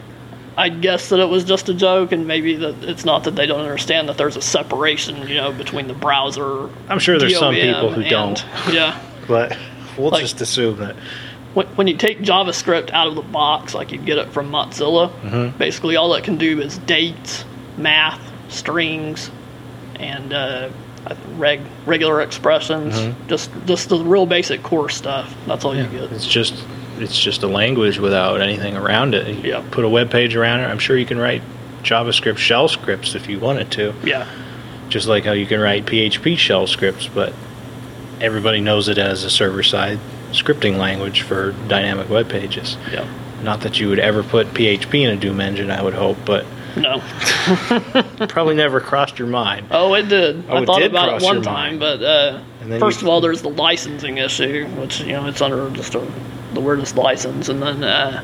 I guess that it was just a joke, and maybe that it's not that they don't understand that there's a separation, you know, between the browser. I'm sure there's D O M some people who and, don't. Yeah. But we'll like, just assume that. When, when you take JavaScript out of the box, like you get it from Mozilla, mm-hmm. basically all it can do is dates, math, strings, and uh, reg, regular expressions. Mm-hmm. Just just the real basic core stuff. That's all yeah. you get. It's just. It's just a language without anything around it. You yeah. put a web page around it. I'm sure you can write JavaScript shell scripts if you wanted to. Yeah. Just like how you can write P H P shell scripts, but everybody knows it as a server-side scripting language for dynamic web pages. Yeah. Not that you would ever put P H P in a Doom engine, I would hope, but no. probably never crossed your mind. Oh, it did. Oh, I it thought did about cross it one your time, mind. but uh, first you... of all, there's the licensing issue, which, you know, it's under just a, the weirdest license, and then, uh,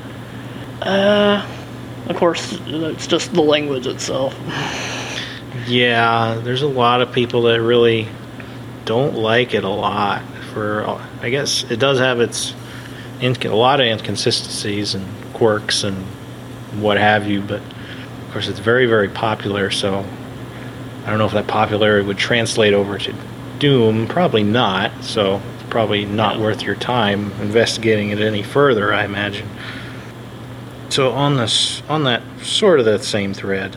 uh, of course, it's just the language itself. Yeah, there's a lot of people that really don't like it a lot. For I guess it does have its a lot of inconsistencies and quirks and what have you, but of course it's very, very popular, so I don't know if that popularity would translate over to Doom. Probably not, so it's probably not yeah. worth your time investigating it any further, I imagine. So on this, on that sort of that same thread,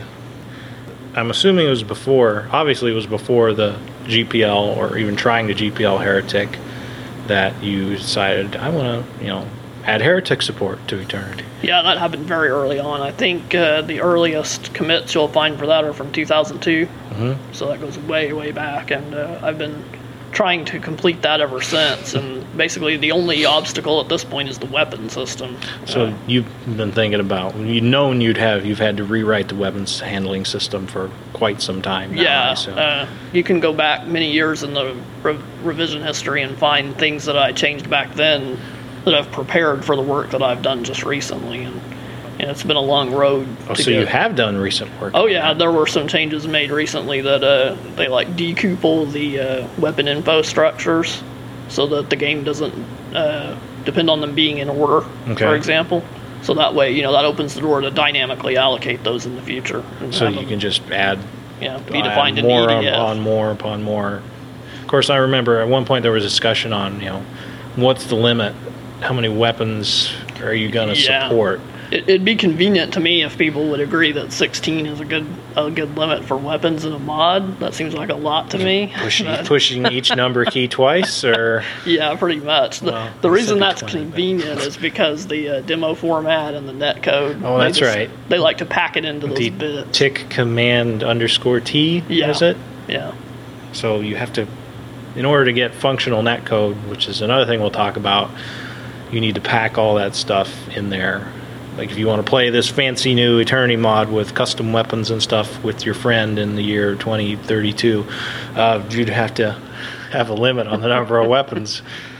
I'm assuming it was before, obviously it was before the G P L or even trying to G P L Heretic that you decided, I want to, you know, add Heretic support to Eternity. Yeah, that happened very early on. I think uh, the earliest commits you'll find for that are from two thousand two. Mm-hmm. So that goes way, way back, and uh, I've been trying to complete that ever since, and basically the only obstacle at this point is the weapon system. So uh, you've been thinking about, you've known you'd have, you've had to rewrite the weapons handling system for quite some time now. Yeah, so. uh, you can go back many years in the re- revision history and find things that I changed back then that I've prepared for the work that I've done just recently, and, and it's been a long road. Oh, to so get. you have done recent work? Oh yeah, there were some changes made recently that uh, they like decouple the uh, weapon info structures so that the game doesn't uh, depend on them being in order, okay. for example. So that way, you know, that opens the door to dynamically allocate those in the future. So you them, can just add, yeah, be defined add more in E D F. upon more upon more. Of course, I remember at one point there was discussion on, you know, what's the limit? How many weapons are you going to yeah. support? It, it'd be convenient to me if people would agree that sixteen is a good a good limit for weapons in a mod. That seems like a lot to me. Pushing, pushing each number key twice, or yeah, pretty much. The, well, the reason that's twenty, convenient but. is because the uh, demo format and the netcode. Oh, that's just, right. They like to pack it into those the bits. tick command underscore T. Yeah. Is it? Yeah. So you have to, in order to get functional netcode, which is another thing we'll talk about, you need to pack all that stuff in there. Like if you want to play this fancy new Eternity mod with custom weapons and stuff with your friend in the year twenty thirty-two, uh, you'd have to have a limit on the number of weapons.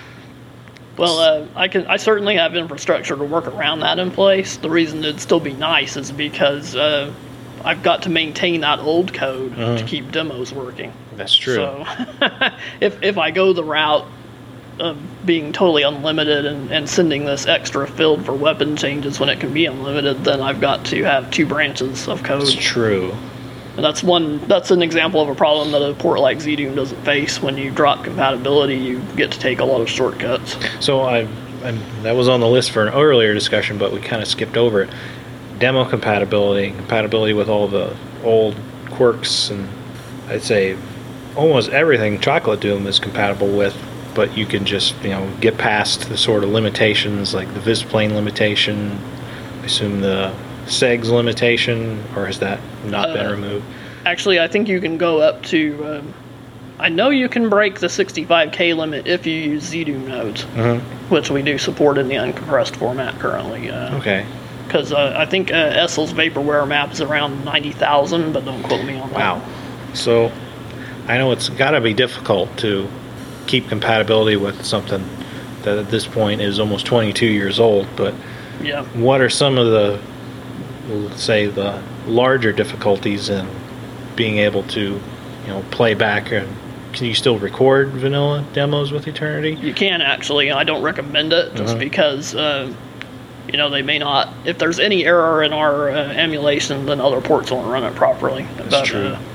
Well, uh, I can. I certainly have infrastructure to work around that in place. The reason it'd still be nice is because uh, I've got to maintain that old code mm-hmm. to keep demos working. That's true. So if if I go the route of being totally unlimited and, and sending this extra field for weapon changes when it can be unlimited, then I've got to have two branches of code. It's true. And that's one. That's an example of a problem that a port like ZDoom doesn't face. When you drop compatibility, you get to take a lot of shortcuts. So I, I that was on the list for an earlier discussion, but we kind of skipped over it. Demo compatibility, compatibility with all the old quirks, and I'd say almost everything Chocolate Doom is compatible with. But you can just, you know, get past the sort of limitations like the Visplane limitation. I assume the segs limitation, or has that not uh, been removed? Actually, I think you can go up to. Um, I know you can break the sixty-five K limit if you use ZDoom nodes, mm-hmm. which we do support in the uncompressed format currently. Uh, okay. Because uh, I think uh, Essel's vaporware map is around ninety thousand, but don't quote me on that. Wow. So I know it's got to be difficult to keep compatibility with something that at this point is almost twenty-two years old, but yeah. What are some of the, let's say, the larger difficulties in being able to, you know, play back? And can you still record vanilla demos with Eternity? You can, actually. I don't recommend it just uh-huh. because uh, you know, they may not, if there's any error in our uh, emulation, then other ports won't run it properly. That's but, true. Uh,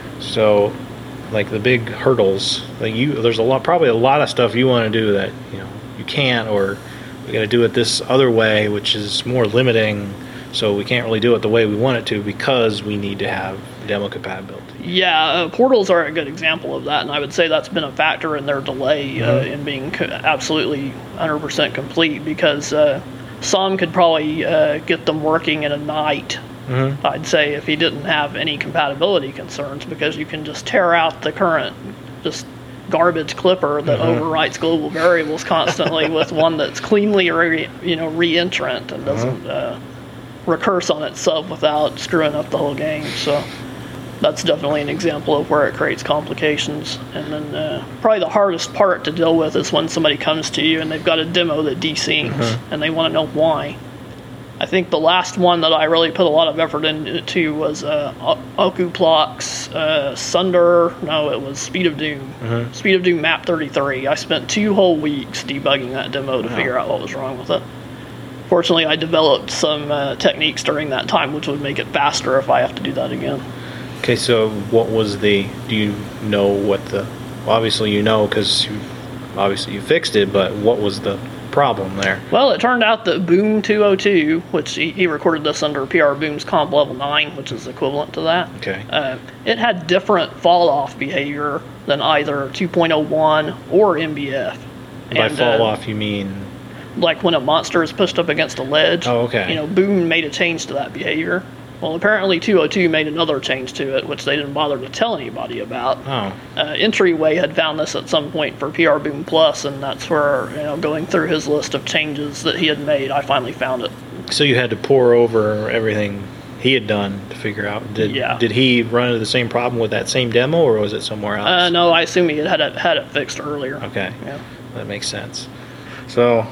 so like the big hurdles, like you, there's a lot, probably a lot of stuff you want to do that, you know, you can't, or we got to do it this other way, which is more limiting. So we can't really do it the way we want it to because we need to have demo compatibility. Yeah, uh, portals are a good example of that, and I would say that's been a factor in their delay mm-hmm. uh, in being co- absolutely one hundred percent complete, because uh, some could probably uh, get them working in a night, mm-hmm. I'd say, if he didn't have any compatibility concerns, because you can just tear out the current just garbage clipper that mm-hmm. overwrites global variables constantly with one that's cleanly re, you know, re-entrant and doesn't mm-hmm. uh, recurse on itself without screwing up the whole game. So that's definitely an example of where it creates complications. And then uh, probably the hardest part to deal with is when somebody comes to you and they've got a demo that desyncs mm-hmm. and they want to know why. I think the last one that I really put a lot of effort into was uh, Okuplock's uh, Sunder. No, it was Speed of Doom. Mm-hmm. Speed of Doom Map thirty-three. I spent two whole weeks debugging that demo to wow. figure out what was wrong with it. Fortunately, I developed some uh, techniques during that time which would make it faster if I have to do that again. Okay, so what was the, do you know what the, well, obviously you know because you, obviously you fixed it, but what was the problem there? Well, it turned out that Boom two oh two, which he, he recorded this under P R Boom's comp level nine, which is equivalent to that. Okay. Uh, it had different fall-off behavior than either two point oh one or M B F. By and, fall-off, uh, you mean? Like when a monster is pushed up against a ledge. Oh, okay. You know, Boom made a change to that behavior. Well, apparently two oh two made another change to it, which they didn't bother to tell anybody about. Oh. Uh, Entryway had found this at some point for P R Boom Plus, and that's where, you know, going through his list of changes that he had made, I finally found it. So you had to pour over everything he had done to figure out. Did yeah. Did he run into the same problem with that same demo, or was it somewhere else? Uh, no, I assume he had had it, had it fixed earlier. Okay. Yeah. That makes sense. So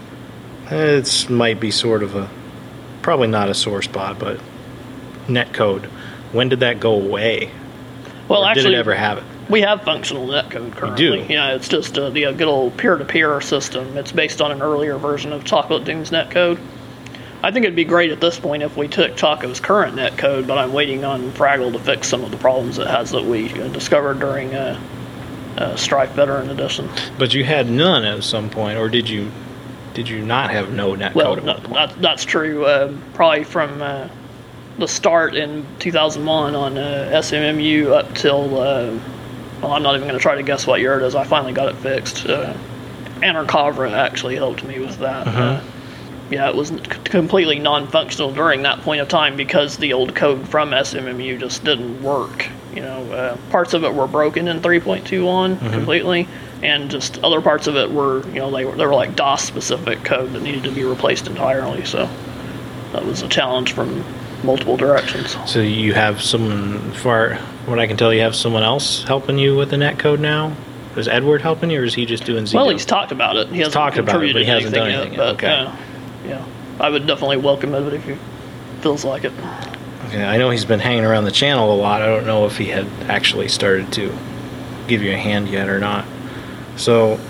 it might be sort of a, probably not a sore spot, but netcode. When did that go away? Well, or actually, did it ever have it? We have functional netcode currently. You do? Yeah, it's just uh, the uh, good old peer-to-peer system. It's based on an earlier version of Chocolate Doom's netcode. I think it'd be great at this point if we took Choco's current netcode, but I'm waiting on Fraggle to fix some of the problems it has that we uh, discovered during uh, uh, Strife Veteran Edition. But you had none at some point, or did you? Did you not have no netcode? Well, at no, one point? That, that's true. Uh, probably from uh, the start in two thousand one on uh, S M M U up till, uh, well, I'm not even going to try to guess what year it is. I finally got it fixed. Uh, Anarchavra actually helped me with that. Uh-huh. Uh, yeah, it was completely non-functional during that point of time because the old code from S M M U just didn't work. You know, uh, parts of it were broken in three point two one mm-hmm. completely, and just other parts of it were, you know, they were, they were like DOS-specific code that needed to be replaced entirely. So that was a challenge from multiple directions. So you have someone, far what I can tell, you have someone else helping you with the netcode now? Is Edward helping you, or is he just doing Z? Well, he's talked about it. He he's hasn't talked about it, but he hasn't done yet, anything. But, okay. Uh, yeah, I would definitely welcome it if he feels like it. Okay, I know he's been hanging around the channel a lot. I don't know if he had actually started to give you a hand yet or not. So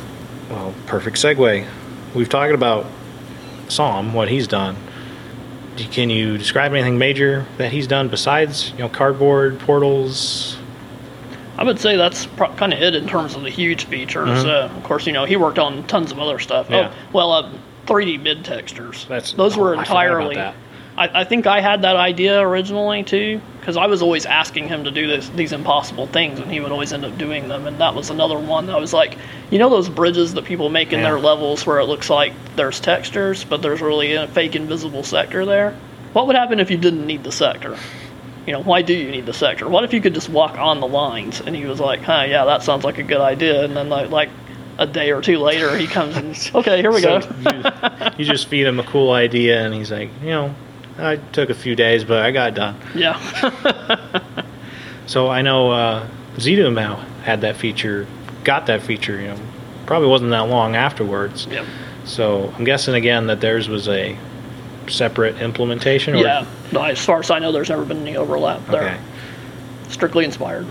well, perfect segue. We've talked about Psalm, what he's done. D- Can you describe anything major that he's done besides, you know, cardboard, portals? I would say that's pro- kind of it in terms of the huge features. Mhm. Uh, of course, you know, he worked on tons of other stuff. Yeah. Oh, well, uh, three D mid textures. That's- Those oh, were I forgot about entirely. that. I, I think I had that idea originally too, because I was always asking him to do this, these impossible things, and he would always end up doing them. And that was another one that I was like, you know, those bridges that people make in Yeah. their levels where it looks like there's textures, but there's really a fake invisible sector there. What would happen if you didn't need the sector? You know, why do you need the sector? What if you could just walk on the lines? And he was like, huh, yeah, that sounds like a good idea. And then like, like a day or two later, he comes and, okay, here we So go. you, you just feed him a cool idea, and he's like, you know, I took a few days, but I got it done. Yeah. So I know uh, ZDoom had that feature, got that feature, you know, probably wasn't that long afterwards. Yep. So I'm guessing again that theirs was a separate implementation? Or? Yeah. No, as far as I know, there's never been any overlap there. Okay. Strictly inspired.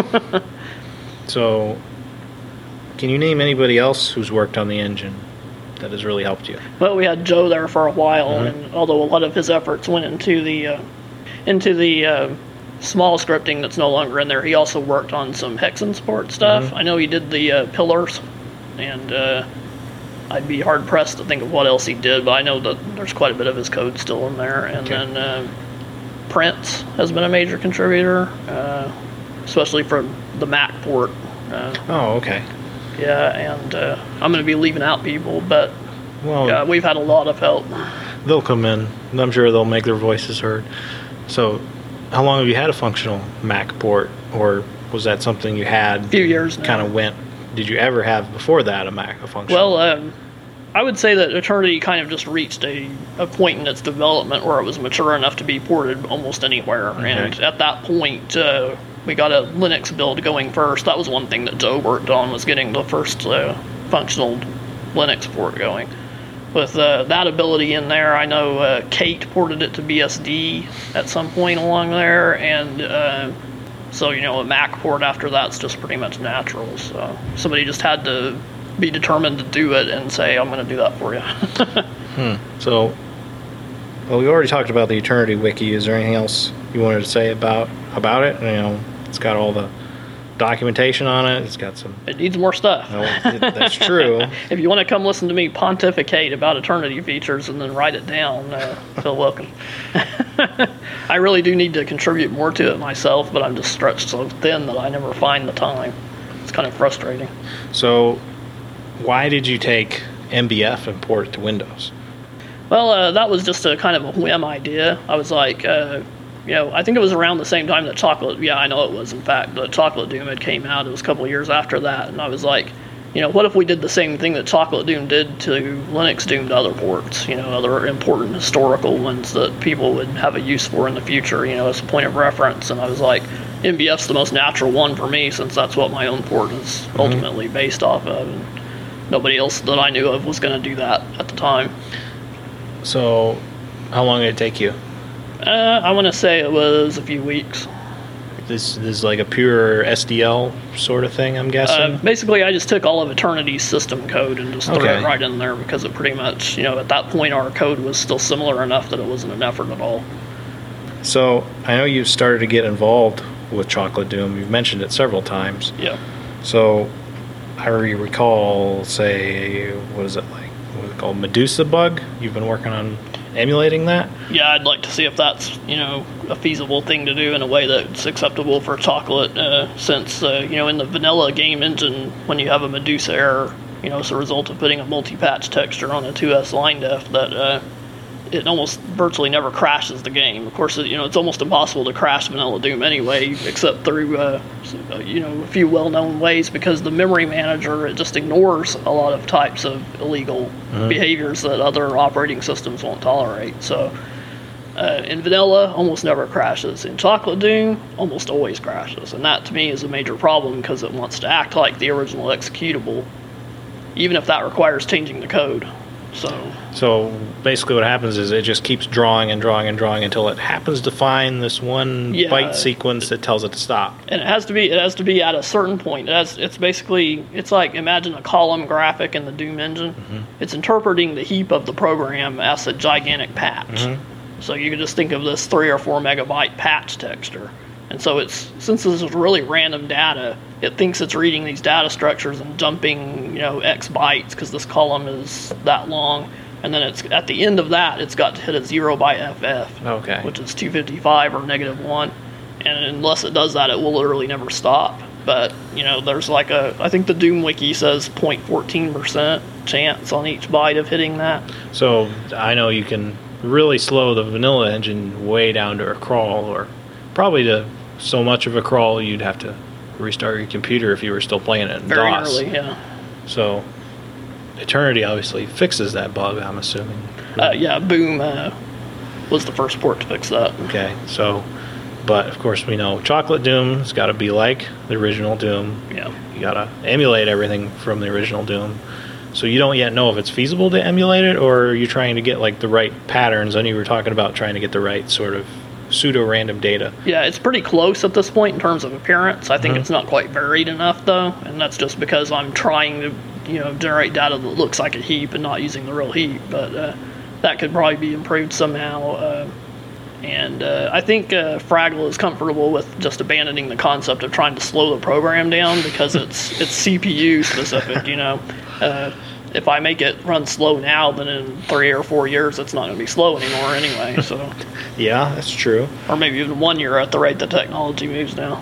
So can you name anybody else who's worked on the engine that has really helped you? Well, we had Joe there for a while, Mhm. and although a lot of his efforts went into the uh, into the uh, small scripting that's no longer in there, he also worked on some Hexen support stuff. Mhm. I know he did the uh, pillars, and uh, I'd be hard pressed to think of what else he did, but I know that there's quite a bit of his code still in there. And Okay. then uh, Prince has been a major contributor, uh, especially for the Mac port. Uh, Oh, okay. yeah, and uh, I'm going to be leaving out people, but Well, yeah, we've had a lot of help. they'll come in. and I'm sure they'll make their voices heard. So how long have you had a functional Mac port, or was that something you had? A few years now. Kind of went. Did you ever have before that a Mac, a functional? Well, um, I would say that Eternity kind of just reached a, a point in its development where it was mature enough to be ported almost anywhere. Okay. And at that point, uh, we got a Linux build going first. That was one thing that Joe worked on, was getting the first uh, functional Linux port going. With uh, that ability in there, I know uh, Kate ported it to B S D at some point along there, and uh, so, you know, a Mac port after that's just pretty much natural. So somebody just had to be determined to do it and say, I'm going to do that for you. Hmm. So, well, we already talked about the Eternity Wiki. Is there anything else you wanted to say about about it? You know, it's got all the documentation on it. It's got some. It needs more stuff. Oh, it- that's true. If you want to come listen to me pontificate about Eternity features and then write it down, uh, feel welcome. I really do need to contribute more to it myself, but I'm just stretched so thin that I never find the time. It's kind of frustrating. So, why did you take M B F and port it to Windows? Well, uh, that was just a kind of a whim idea. I was like, uh, you know, I think it was around the same time that Chocolate, yeah, I know it was, in fact, that Chocolate Doom had came out. It was a couple of years after that, and I was like, you know, what if we did the same thing that Chocolate Doom did to Linux Doom to other ports, you know, other important historical ones that people would have a use for in the future, you know, as a point of reference. And I was like, M B F's the most natural one for me, since that's what my own port is ultimately based off of. And nobody else that I knew of was going to do that at the time. So, how long did it take you? Uh, I want to say it was a few weeks. This, this is like a pure S D L sort of thing, I'm guessing? Uh, basically, I just took all of Eternity's system code and just threw Okay. it right in there, because it pretty much, you know, at that point our code was still similar enough that it wasn't an effort at all. So, I know you've started to get involved with Chocolate Doom. You've mentioned it several times. Yeah. So, I re- recall, say, what is it like? What is it called? Medusa Bug? You've been working on emulating that? Yeah, I'd like to see if that's, you know, a feasible thing to do in a way that's acceptable for Chocolate, uh, since, uh, you know, in the vanilla game engine, when you have a Medusa error, you know, as a result of putting a multi-patch texture on a two S line def, that uh, it almost virtually never crashes the game. Of course, you know, it's almost impossible to crash Vanilla Doom anyway, except through, uh, you know, a few well-known ways, because the memory manager, it just ignores a lot of types of illegal Mhm. behaviors that other operating systems won't tolerate. So, uh, in Vanilla, almost never crashes. In Chocolate Doom, almost always crashes. And that, to me, is a major problem, because it wants to act like the original executable, even if that requires changing the code. So So basically, what happens is it just keeps drawing and drawing and drawing until it happens to find this one Yeah. byte sequence that tells it to stop. and it has to be it has to be at a certain point. It has, it's basically it's like imagine a column graphic in the Doom engine. Mm-hmm. It's interpreting the heap of the program as a gigantic patch. Mm-hmm. So you can just think of this three or four megabyte patch texture. And so it's since this is really random data, it thinks it's reading these data structures and dumping, you know, X bytes because this column is that long. And then it's at the end of that, it's got to hit a zero by F F, Okay. which is two fifty-five or negative one. And unless it does that, it will literally never stop. But, you know, there's like a, I think the Doom Wiki says zero point one four percent chance on each byte of hitting that. So I know you can really slow the vanilla engine way down to a crawl, or probably to so much of a crawl you'd have to restart your computer if you were still playing it in Very DOS. early, yeah. So Eternity obviously fixes that bug, I'm assuming. Uh, yeah, Boom uh, was the first port to fix that. Okay, so, but of course we know Chocolate Doom's got to be like the original Doom. Yeah. You got to emulate everything from the original Doom. So you don't yet know if it's feasible to emulate it, or are you trying to get like the right patterns? I know you were talking about trying to get the right sort of pseudo-random data. Yeah, it's pretty close at this point in terms of appearance. I think Mhm. it's not quite varied enough, though, and that's just because I'm trying to, you know, generate data that looks like a heap and not using the real heap. But uh, that could probably be improved somehow. Uh, and uh, I think uh, Fraggle is comfortable with just abandoning the concept of trying to slow the program down because it's it's C P U specific. You know, uh, if I make it run slow now, then in three or four years, it's not going to be slow anymore anyway. So. Yeah, that's true. Or maybe even one year at the rate the technology moves now.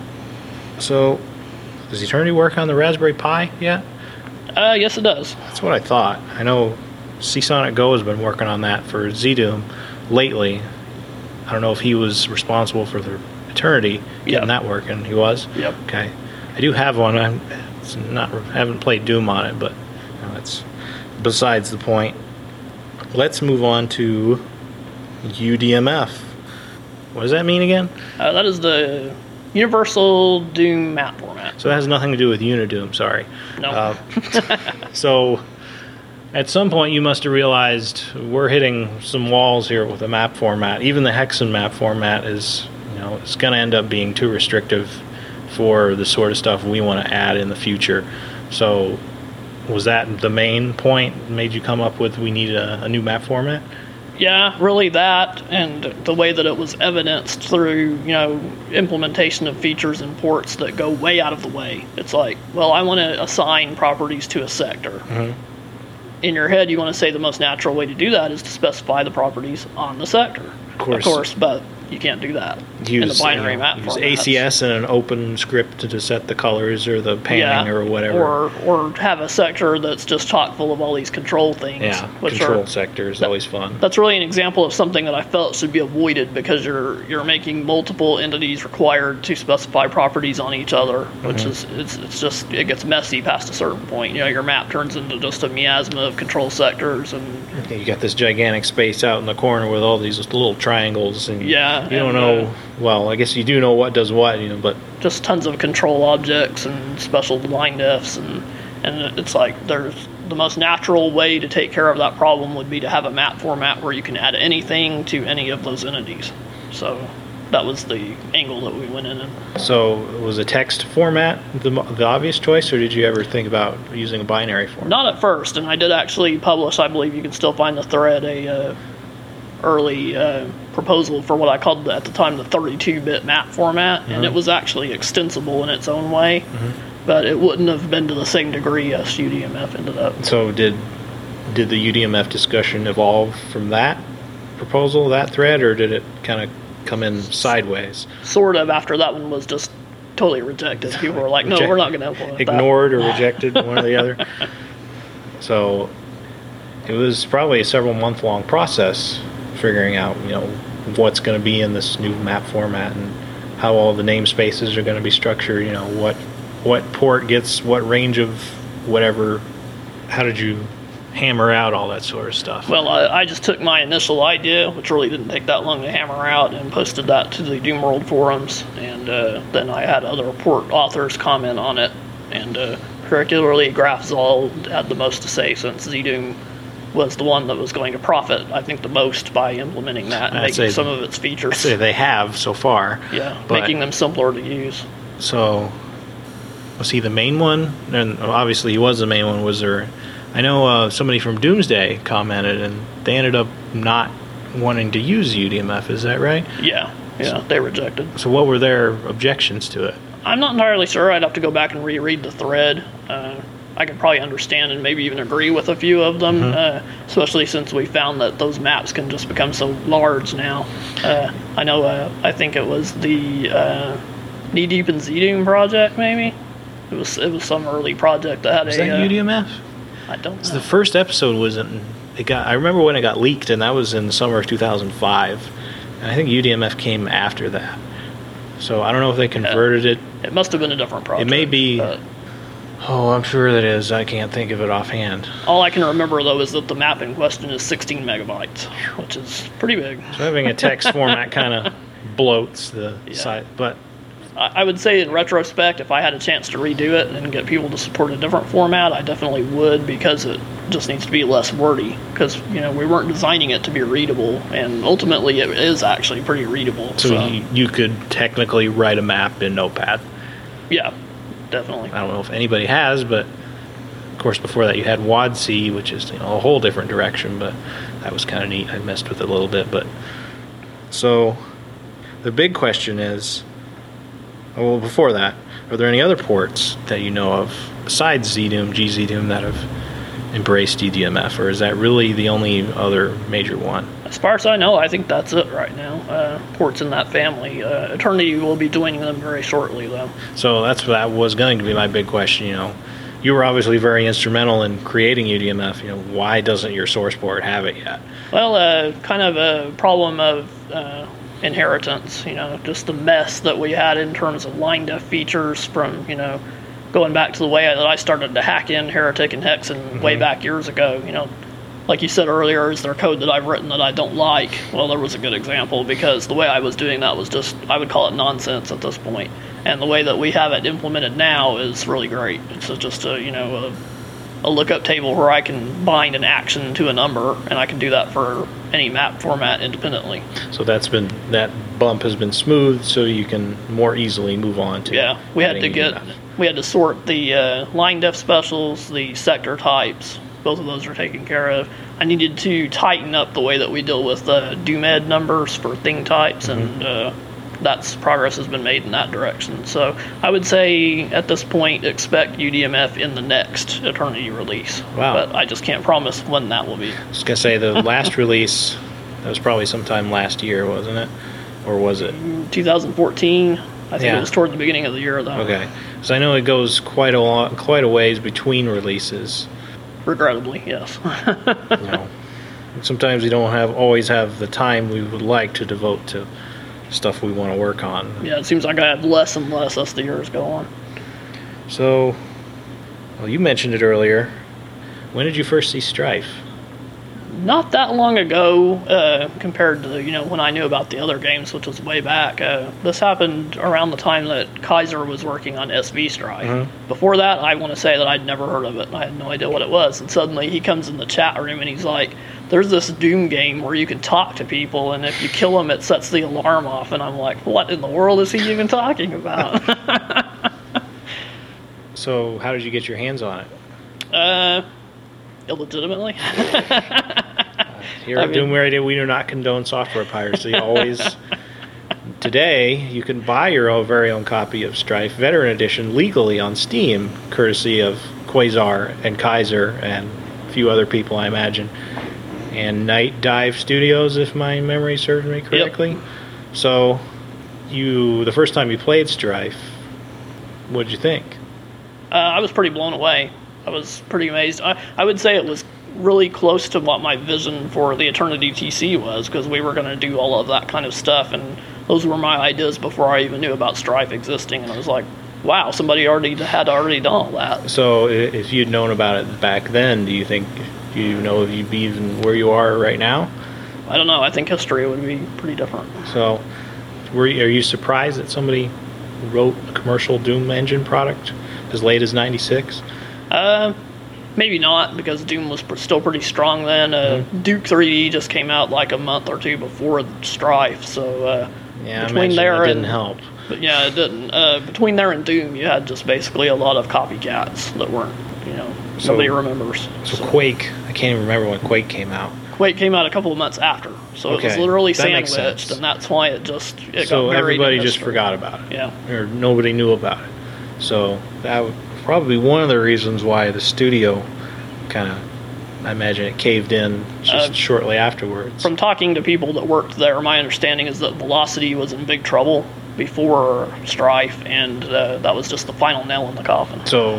So, does Eternity work on the Raspberry Pi yet? Uh, yes, it does. That's what I thought. I know Seasonic Go has been working on that for ZDoom lately. I don't know if he was responsible for the Eternity getting Yep. that working. He was? Yep. Okay. I do have one. I'm it's not. I haven't played Doom on it, but you know, that's besides the point. Let's move on to U D M F. What does that mean again? Uh, that is the Universal Doom map format. So it has nothing to do with Unidoom, sorry. No. Uh, so at some point you must have realized we're hitting some walls here with the map format. Even the Hexen map format is, you know, it's going to end up being too restrictive for the sort of stuff we want to add in the future. So was that the main point made you come up with we need a, a new map format? Yeah, really that, and the way that it was evidenced through, you know, implementation of features and ports that go way out of the way. It's like, well, I want to assign properties to a sector. Mm-hmm. In your head, you want to say the most natural way to do that is to specify the properties on the sector. Of course. Of course, but you can't do that Use, in the binary you know, map use format. A C S and an open script to set the colors or the panning or whatever. Or or have a sector that's just chock full of all these control things. yeah, which control are, sector is that- always fun. That's really an example of something that I felt should be avoided because you're you're making multiple entities required to specify properties on each other, which Mm-hmm. is it's it's just it gets messy past a certain point. You know, your map turns into just a miasma of control sectors and You got this gigantic space out in the corner with all these little triangles, and Yeah, you don't and, know. uh, well, I guess you do know what does what, you know, but just tons of control objects and special line defs and and it's like there's the most natural way to take care of that problem would be to have a map format where you can add anything to any of those entities. So that was the angle that we went in. And so was a text format the the obvious choice, or did you ever think about using a binary format? not at first, and I did actually publish. I believe you can still find the thread a uh, early uh, proposal for what I called at the time the thirty-two bit map format, and it was actually extensible in its own way, but it wouldn't have been to the same degree as U D M F ended up. So did did the U D M F discussion evolve from that proposal, that thread, or did it kind of come in sideways? Sort of after that one was just totally rejected. People were like, no, Reject- we're not going to implement that. Ignored or rejected, one or the other. So it was probably a several month long process figuring out, you know, what's going to be in this new map format and how all the namespaces are going to be structured. You know, what what port gets what range of whatever. How did you hammer out all that sort of stuff? Well, I, I just took my initial idea, which really didn't take that long to hammer out, and posted that to the Doom World forums. And uh, then I had other port authors comment on it. And uh, particularly GraphZol had the most to say since ZDoom was the one that was going to profit, I think, the most by implementing that and I'd making say- some of its features. Say they have so far. Yeah, but- making them simpler to use. So, was he the main one? And obviously, he was the main one. Was there? I know uh, somebody from Doomsday commented, and they ended up not wanting to use U D M F. Is that right? Yeah, yeah, they rejected. So, what were their objections to it? I'm not entirely sure. I'd have to go back and reread the thread. Uh, I could probably understand and maybe even agree with a few of them, Mm-hmm. uh, especially since we found that those maps can just become so large now. Uh, I know, uh, I think it was the uh, Knee Deep in Z-Doom project, maybe? It was it was some early project that had Is a... that uh, U D M F? I don't know. The first episode was in. It got. I remember when it got leaked, and that was in the summer of two thousand five. And I think U D M F came after that. So I don't know if they converted it. It must have been a different project. It may be. but Oh, I'm sure that is. I can't think of it offhand. all I can remember, though, is that the map in question is sixteen megabytes, which is pretty big. So having a text format kind of bloats the Yeah. site, but I I would say in retrospect, if I had a chance to redo it and get people to support a different format, I definitely would, because it just needs to be less wordy. Because, you know, we weren't designing it to be readable, and ultimately it is actually pretty readable. so, So, you, you could technically write a map in Notepad. yeah, definitely. I don't know if anybody has, but of course before that you had W A D C, which is, you know, a whole different direction, but that was kind of neat. I messed with it a little bit, but so the big question is, oh, well, before that, are there any other ports that you know of besides Z-Doom, G Z Doom, that have embraced U D M F, or is that really the only other major one? As far as I know, I think that's it right now. Uh, ports in that family. Uh, Eternity will be joining them very shortly, though. So that's that was going to be my big question. You know, you were obviously very instrumental in creating U D M F. You know, why doesn't your source port have it yet? Well, uh, kind of a problem of uh, inheritance, you know, just the mess that we had in terms of line def features from, you know, going back to the way that I started to hack in Heretic and Hexen Mm-hmm. way back years ago. You know, like you said earlier, is there code that I've written that I don't like? Well, there was a good example, because the way I was doing that was just, I would call it nonsense at this point. And the way that we have it implemented now is really great. It's just a, you know, a, a lookup table where I can bind an action to a number, and I can do that for any map format independently. So that's been that bump has been smoothed, so you can more easily move on to. Yeah, we had to adding get U D M F. we had to sort the uh, line def specials, the sector types. Both of those are taken care of. I needed to tighten up the way that we deal with uh, DoomEd numbers for thing types, Mm-hmm. and uh, that's progress has been made in that direction. So I would say at this point, expect U D M F in the next Eternity release. Wow. But I just can't promise when that will be. I was gonna say the last release, that was probably sometime last year, wasn't it? Or was it? twenty fourteen. I think Yeah. it was toward the beginning of the year, though. Okay, because I know it goes quite a long, quite a ways between releases. Regrettably, yes. You know, sometimes we don't have always have the time we would like to devote to stuff we want to work on. Yeah, it seems like I have less and less as the years go on. So, well, you mentioned it earlier. When did you first see Strife? Not that long ago, uh, compared to, you know, when I knew about the other games, which was way back. Uh, this happened around the time that Kaiser was working on S V Strife. Mhm. Before that, I want to say that I'd never heard of it. I had no idea what it was. And suddenly he comes in the chat room and he's like, there's this Doom game where you can talk to people, and if you kill them, it sets the alarm off. And I'm like, what in the world is he even talking about? So, how did you get your hands on it? uh, illegitimately. Here I at mean- Doom Radio, we do not condone software piracy. Always. Today, you can buy your own very own copy of Strife Veteran Edition legally on Steam, courtesy of Quasar and Kaiser and a few other people, I imagine, and Night Dive Studios, if my memory serves me correctly. So, you the first time you played Strife, what did you think? Uh, I was pretty blown away. I was pretty amazed. I, I would say it was really close to what my vision for the Eternity T C was, because we were going to do all of that kind of stuff, and those were my ideas before I even knew about Strife existing, and I was like, wow, somebody already had already done all that. So, i- if you'd known about it back then, do you think, do you know if you'd be even where you are right now? I don't know. I think history would be pretty different. So, were you, are you surprised that somebody wrote a commercial Doom engine product as late as ninety-six? Uh, maybe not, because Doom was pr- still pretty strong then. Uh, Mm-hmm. Duke three D just came out like a month or two before Strife, so uh, Yeah, I between imagine there that didn't and help. but yeah, it didn't. Uh, between there and Doom, you had just basically a lot of copycats that weren't, you know, So- nobody remembers. So Quake, I can't even remember when Quake came out. Quake came out a couple of months after, so it was Okay, literally that makes sandwiched, sense. and that's why it just it So got buried everybody in just history. forgot about it. Yeah, Or nobody knew about it. So that would probably be one of the reasons why the studio kind of, I imagine it caved in just Uh, shortly afterwards. from talking to people that worked there, my understanding is that Velocity was in big trouble before Strife, and uh, that was just the final nail in the coffin. So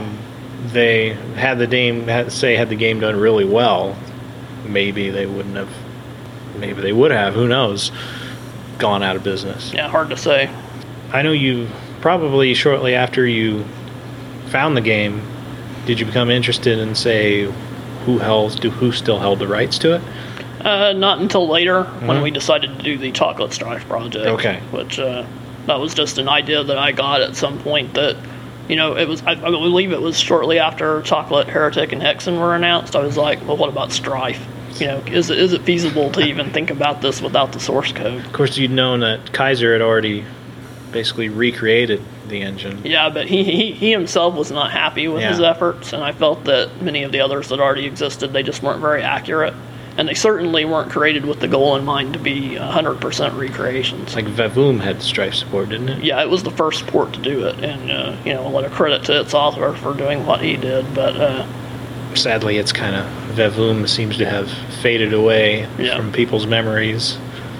they had the game, had, say, had the game done really well, maybe they wouldn't have, maybe they would have, who knows, gone out of business. Yeah, hard to say. I know you probably shortly after you found the game, did you become interested in, say, who held, do who still held the rights to it? Uh, not until later when Mhm. we decided to do the Chocolate Strife project. Okay. Which uh, that was just an idea that I got at some point that, you know, it was, I, I believe it was shortly after Chocolate, Heretic, and Hexen were announced. I was like, well, what about Strife? You know, is it, is it feasible to even think about this without the source code? Of course, you'd known that Kaiser had already basically recreated the engine. Yeah, but he, he, he himself was not happy with his Yeah. efforts, and I felt that many of the others that already existed, they just weren't very accurate. And they certainly weren't created with the goal in mind to be one hundred percent recreations. Like Vavoom had Strife support, didn't it? Yeah, it was the first port to do it, and, uh, you know, a lot of credit to its author for doing what he did, but, uh, Sadly, it's kind of, Vavoom seems to have faded away Yeah. from people's memories,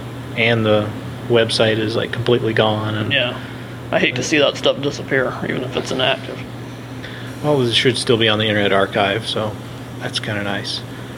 and the website is like completely gone. And yeah, I hate to see that stuff disappear, even if it's inactive. well, it should still be on the Internet Archive, so that's kind of nice.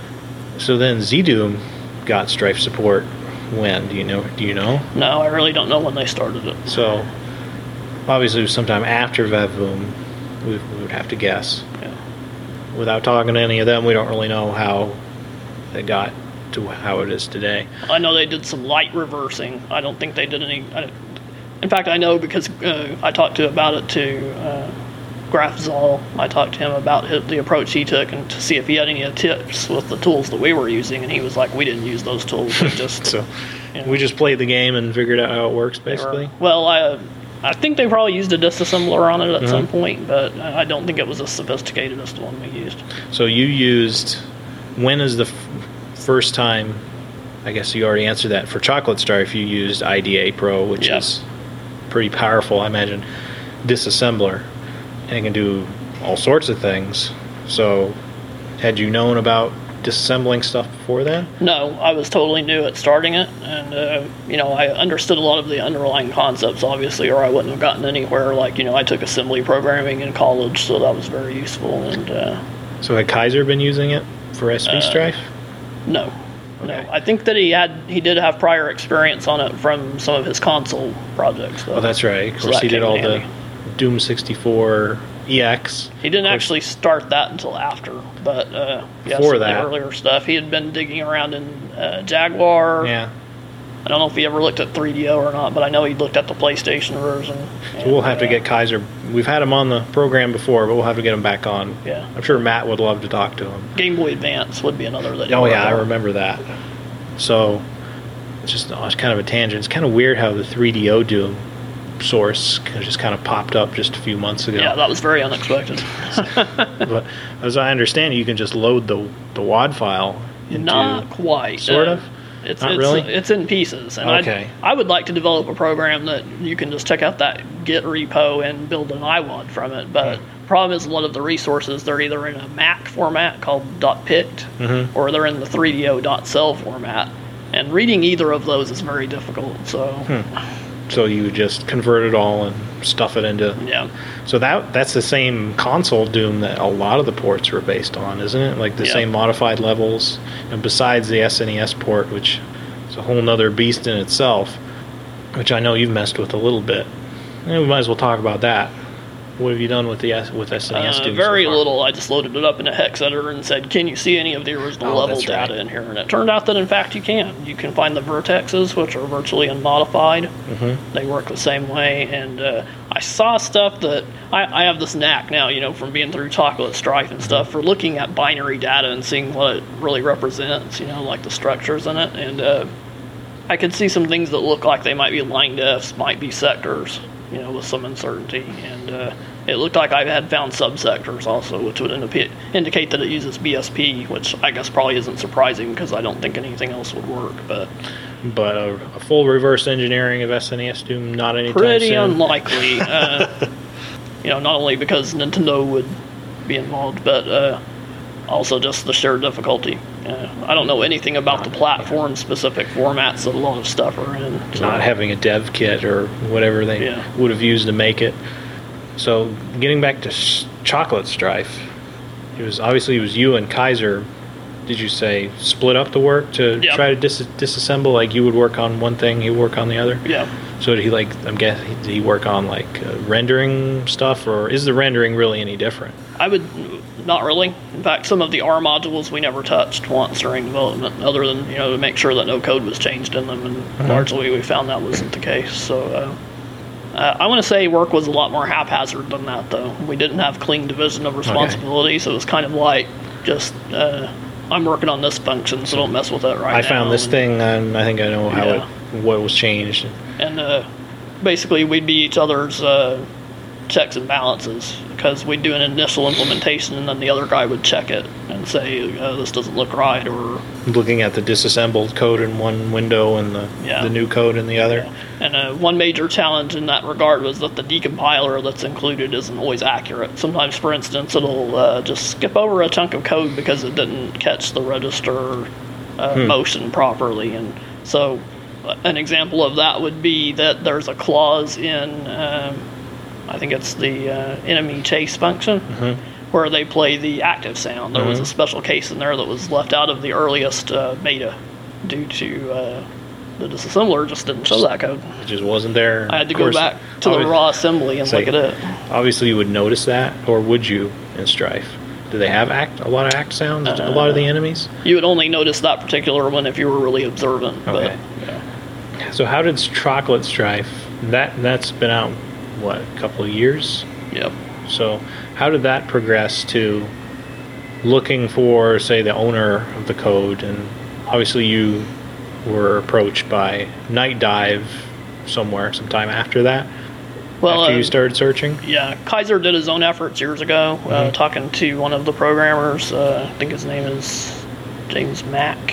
So then Z-Doom got Strife support when? Do you know? Do you know? No, I really don't know when they started it. So obviously, it was sometime after Vavoom. We, we would have to guess. Yeah. Without talking to any of them, we don't really know how they got to how it is today. I know they did some light reversing. I don't think they did any. I, in fact, I know because uh, I talked to about it to uh, Graf Zoll. I talked to him about his, the approach he took and to see if he had any tips with the tools that we were using, and he was like, "We didn't use those tools. We just So you know, we just played the game and figured out how it works, they were- basically. Well, I I think they probably used a disassembler on it at Mhm. some point, but I don't think it was as sophisticated as the one we used. So you used, when is the f- first time, I guess you already answered that, for Chocolate Strife you used I D A Pro, which Yeah. is pretty powerful, I imagine, disassembler, and it can do all sorts of things. So had you known about disassembling stuff before then? No, I was totally new at starting it, and uh, you know, I understood a lot of the underlying concepts, obviously, or I wouldn't have gotten anywhere. Like, you know, I took assembly programming in college, so that was very useful. And uh, So had Kaiser been using it for S V Uh, Strife? no, Okay. no, I think that he had he did have prior experience on it from some of his console projects. Though. Oh, that's right. Of So course, that he did came all in the handy. Doom sixty-four E X. He didn't Of course. actually start that until after, but uh, yeah, Before some of that. the earlier stuff. He had been digging around in uh, Jaguar. Yeah. I don't know if he ever looked at three D O or not, but I know he looked at the PlayStation version. So we'll have to and, get uh, Kaiser. We've had him on the program before, but we'll have to get him back on. Yeah. I'm sure Matt would love to talk to him. Game Boy Advance would be another that. Oh you yeah, I worked on. remember that. So it's just oh, it's kind of a tangent. It's kind of weird how the three D O Doom source just kind of popped up just a few months ago. Yeah, that was very unexpected. But as I understand it, you can just load the the W A D file into. Not quite. Sort Uh, of? It's Not it's, really? it's in pieces, and Okay. I I would like to develop a program that you can just check out that Git repo and build an I W A D from it. But Hmm. problem is a lot of the resources they're either in a Mac format called .pict Mhm. or they're in the three D O .cell format, and reading either of those is very difficult. So Hmm. So you would just convert it all and stuff it into. yeah, So that that's the same console Doom that a lot of the ports were based on, isn't it? Like the Yeah. same modified levels, and besides the S N E S port, which is a whole nother beast in itself, which I know you've messed with a little bit. And we might as well talk about that. What have you done with the S- with S N E S Uh, Doom very so far? little. I just loaded it up in a hex editor and said, can you see any of the original Oh, level that's data right. in here? And it turned out that, in fact, you can. You can find the vertexes, which are virtually unmodified. Mhm. They work the same way. And uh, I saw stuff that... I, I have this knack now, you know, from being through Chocolate Strife and stuff, for looking at binary data and seeing what it really represents, you know, like the structures in it. And uh, I could see some things that look like they might be line defs, might be sectors, you know, with some uncertainty. And uh, it looked like I had found subsectors also, which would indicate, indicate that it uses B S P, which I guess probably isn't surprising because I don't think anything else would work. But But a, a full reverse engineering of S N E S Doom, not anytime pretty soon. unlikely. uh, you know, not only because Nintendo would be involved, but uh, also just the sheer difficulty. Uh, I don't know anything about the platform-specific formats that a lot of stuff are in. So. Not having a dev kit or whatever they Yeah. would have used to make it. So, getting back to S- Chocolate Strife, it was obviously it was you and Kaiser. Did you say split up the work to Yeah. try to dis- disassemble? Like you would work on one thing, he would work on the other. Yeah. So did he like? I'm guessing did he work on like uh, rendering stuff, or is the rendering really any different? I would not really. In fact, some of the R modules we never touched once during development, other than you know to make sure that no code was changed in them, and Mm-hmm. largely we found that wasn't the case. So uh, uh, I want to say work was a lot more haphazard than that, though. We didn't have clean division of responsibility, so it was kind of like just uh, I'm working on this function, so don't mess with it right I now. found this and, thing, and I think I know how Yeah. it what was changed. and uh, basically we'd be each other's uh, checks and balances because we'd do an initial implementation and then the other guy would check it and say uh, this doesn't look right, or Looking at the disassembled code in one window and the Yeah. the new code in the other. and uh, one major challenge in that regard was that the decompiler that's included isn't always accurate. Sometimes, for instance, it'll uh, just skip over a chunk of code because it didn't catch the register uh, Hmm. motion properly. And so uh, an example of that would be that there's a clause in um, I think it's the uh, enemy chase function, where they play the active sound. There was a special case in there that was left out of the earliest uh, beta due to uh, the disassembler just didn't show that code. It just wasn't there. I had to Of go course, back to the obvi- raw assembly and say- look at it. Obviously, you would notice that, or would you in Strife? Do they have act a lot of act sounds? a lot of the enemies. You would only notice that particular one if you were really observant. Okay. But, yeah. So how did Chocolate Strife? That that's been out what a couple of years. Yep. So how did that progress to looking for, say, the owner of the code? And obviously you were approached by Night Dive somewhere sometime after that. Well, after uh, you started searching. Yeah, Kaiser did his own efforts years ago, uh, Mhm. talking to one of the programmers. Uh, I think his name is James Mack.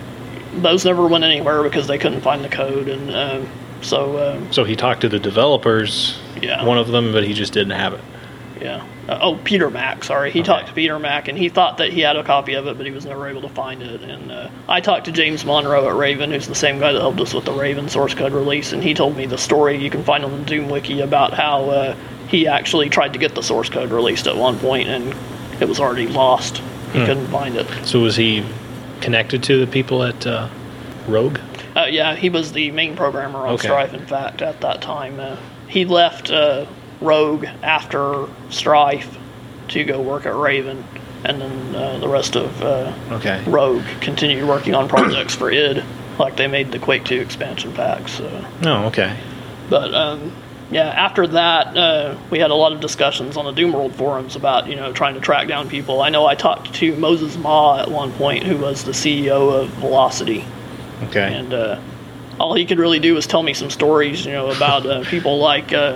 Those never went anywhere because they couldn't find the code, and uh, so um, So he talked to the developers. Yeah. One of them, but he just didn't have it. yeah. Uh, oh, Peter Mack. Sorry, he Okay. talked to Peter Mack, and he thought that he had a copy of it, but he was never able to find it. And uh, I talked to James Monroe at Raven, who's the same guy that helped us with the Raven source code release, and he told me the story you can find on the Doom Wiki about how uh, he actually tried to get the source code released at one point, and it was already lost. He Hmm. couldn't find it. So was he connected to the people at uh, Rogue? Uh, yeah, he was the main programmer on Okay. Strife, in fact, at that time. Uh, he left uh, Rogue after Strife to go work at Raven, and then uh, the rest of uh, Okay. Rogue continued working on projects for id, like they made the Quake two expansion packs. So. Oh, okay. But um, yeah, after that, uh, we had a lot of discussions on the Doomworld forums about you know trying to track down people. I know I talked to Moses Ma at one point, who was the C E O of Velocity. Okay. And uh, all he could really do was tell me some stories, you know, about uh, people like uh,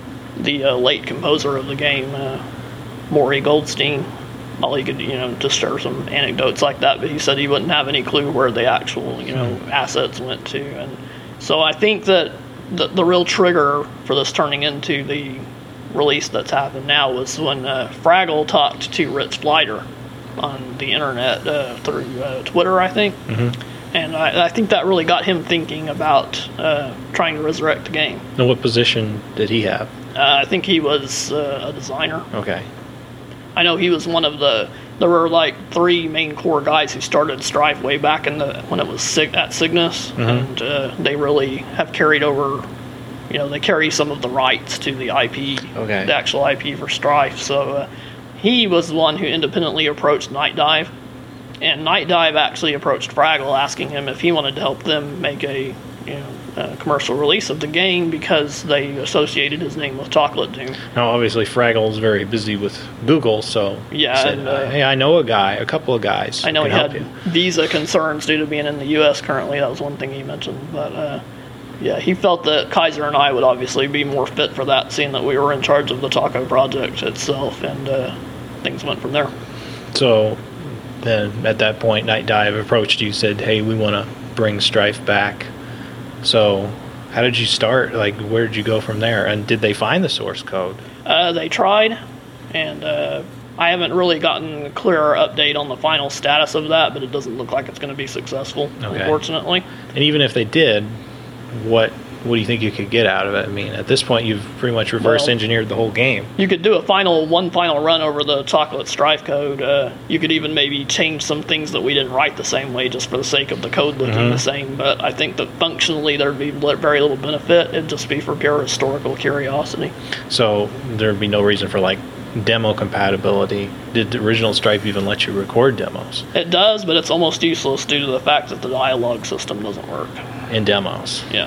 the uh, late composer of the game, uh, Maury Goldstein. All he could, you know, just share some anecdotes like that. But he said he wouldn't have any clue where the actual, you know, assets went to. And so I think that the, the real trigger for this turning into the release that's happened now was when uh, Fraggle talked to Rich Flighter on the internet uh, through uh, Twitter, I think. Mm-hmm. And I, I think that really got him thinking about uh, trying to resurrect the game. Now, what position did he have? Uh, I think he was uh, a designer. Okay. I know he was one of the. There were like three main core guys who started Strife way back in the when it was Sig, at Cygnus, Mhm. and uh, they really have carried over you know, they carry some of the rights to the I P, Okay. the actual I P for Strife. So uh, he was the one who independently approached Night Dive, and Night Dive actually approached Fraggle asking him if he wanted to help them make a, you know, a commercial release of the game because they associated his name with Chocolate Doom. Now, obviously, Fraggle's very busy with Google, so Yeah, he said, and, uh, hey, I know a guy, a couple of guys. I know who he can had help you. visa concerns due to being in the U S currently. That was one thing he mentioned. But uh, yeah, he felt that Kaiser and I would obviously be more fit for that, seeing that we were in charge of the Taco project itself, and uh, things went from there. So then, at that point, Night Dive approached you, said, hey, we want to bring Strife back. So how did you start? Like, where did you go from there? And did they find the source code? Uh, they tried, and uh, I haven't really gotten a clearer update on the final status of that, but it doesn't look like it's going to be successful, Okay. unfortunately. And even if they did, what what do you think you could get out of it? I mean, at this point, you've pretty much reverse Well- engineered the whole game. You could do a final one final run over the Chocolate Strife code. Uh, you could even maybe change some things that we didn't write the same way just for the sake of the code looking Mhm. the same. But I think that functionally there'd be li- very little benefit. It'd just be for pure historical curiosity. So there'd be no reason for, like, demo compatibility. Did the original Stripe even let you record demos It does, but it's almost useless due to the fact that the dialogue system doesn't work. in demos? Yeah,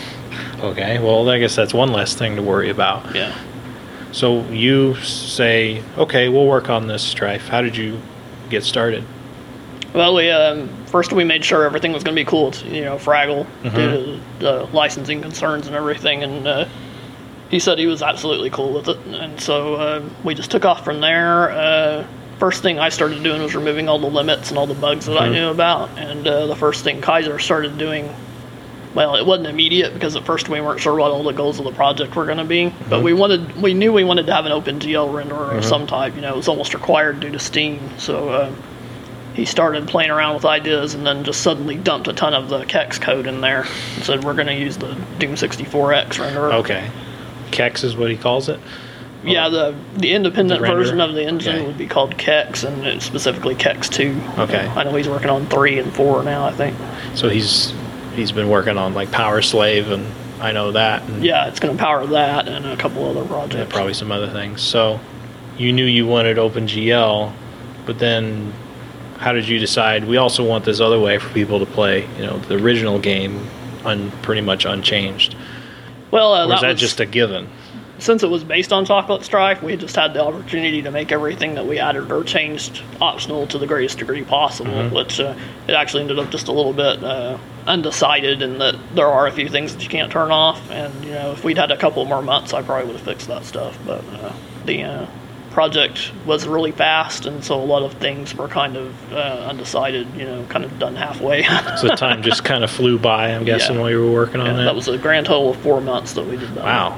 Okay, well, I guess that's one less thing to worry about. yeah. So you say, okay, we'll work on this Strife. How did you get started? Well, we um, first we made sure everything was going to be cool. It's, you know, Fraggle Mhm. due to the licensing concerns and everything, and uh, he said he was absolutely cool with it. And so uh, we just took off from there. Uh, first thing I started doing was removing all the limits and all the bugs that I Mhm. knew about. And uh, the first thing Kaiser started doing, well, it wasn't immediate because at first we weren't sure what all the goals of the project were going to be. But we wanted, we knew we wanted to have an OpenGL renderer of some type. You know, it was almost required due to Steam. So. Uh, He started playing around with ideas and then just suddenly dumped a ton of the Kex code in there and said, we're going to use the Doom sixty-four X renderer. Okay. Kex is what he calls it? Yeah, the the independent The renderer? version of the engine Okay. would be called Kex, and it's specifically Kex two. Okay. I know he's working on three and four now, I think. So he's he's been working on, like, Power Slave, and I know that. And Yeah, it's going to power that and a couple other projects. yeah, probably some other things. So you knew you wanted OpenGL, but then how did you decide we also want this other way for people to play, you know, the original game un, pretty much unchanged? Well, uh, Or is that was, just a given? since it was based on Chocolate Strife, we just had the opportunity to make everything that we added or changed optional to the greatest degree possible, Mhm. which uh, it actually ended up just a little bit uh, undecided in that there are a few things that you can't turn off. And, you know, if we'd had a couple more months, I probably would have fixed that stuff. But uh, the uh, project was really fast, and so a lot of things were kind of uh, undecided, you know, kind of done halfway. So time just kind of flew by, I'm guessing, Yeah. while you were working on Yeah, that? that was a grand total of four months that we did that. Wow.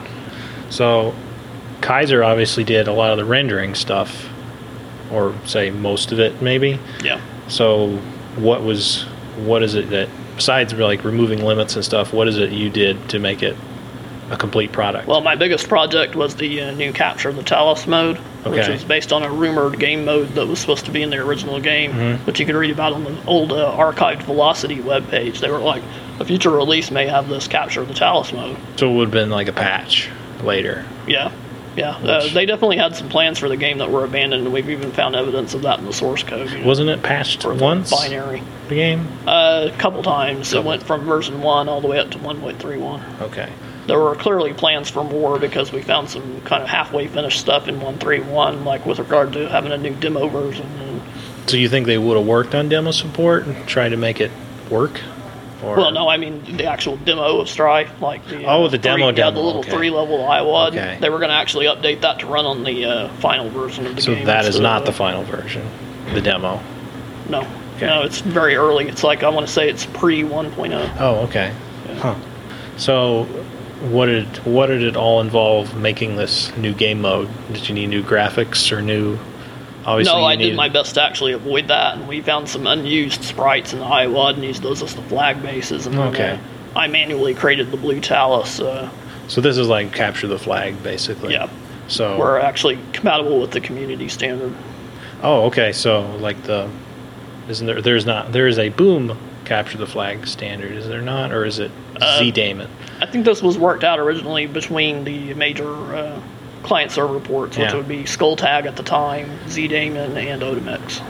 So Kaiser obviously did a lot of the rendering stuff, or say most of it, maybe. Yeah. So what was, what is it that, besides like removing limits and stuff, what is it you did to make it a complete product? Well, my biggest project was the uh, new Capture the Talos mode, which Okay. was based on a rumored game mode that was supposed to be in the original game, Mhm. which you can read about on the old uh, archived Velocity webpage. They were like, a future release may have this Capture the Talos mode. So it would have been like a patch later. Yeah. Yeah, uh, Which- they definitely had some plans for the game that were abandoned, and we've even found evidence of that in the source code. You know, Wasn't it patched for the once, binary. the game? Uh, a couple times. Couple. It went from version one all the way up to one point three one. Okay. There were clearly plans for more because we found some kind of halfway finished stuff in one point three one, like with regard to having a new demo version. And, So you think they would have worked on demo support and tried to make it work? Or, well, no, I mean the actual demo of Strife, like the Oh, uh, the demo three, yeah, demo, the little okay. three-level I W A D. Okay. They were going to actually update that to run on the uh, final version of the So game. that is instead not of the final version, the demo. No, Okay. no, it's very early. It's like I want to say it's pre one point oh. Oh, okay. Huh. So what did what did it all involve making this new game mode? Did you need new graphics or new? Obviously, No, you I did needed- my best to actually avoid that, and we found some unused sprites in the I W A D and used those as the flag bases. And then, Okay. uh, I manually created the blue Talus. Uh, So this is like capture the flag, basically. yeah, So. we're actually compatible with the community standard. Oh, okay. So like the, isn't there? There's not. There is a boom capture the flag standard, is there not, or is it Uh, Z-Daemon? I think this was worked out originally between the major uh, client-server ports, which Yeah. would be Skulltag at the time, Z-Daemon, and Otomix.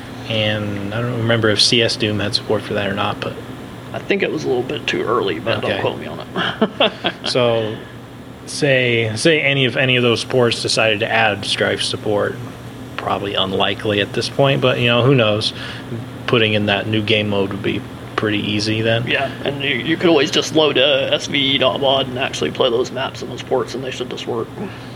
And I don't remember if C S Doom had support for that or not, but I think it was a little bit too early, but Okay. don't quote me on it. so say say any of any of those ports decided to add Strife support, probably unlikely at this point, but you know, who knows? Putting in that new game mode would be pretty easy then. Yeah, and you, you could always just load uh, S V E dot W A D and actually play those maps and those ports, and they should just work.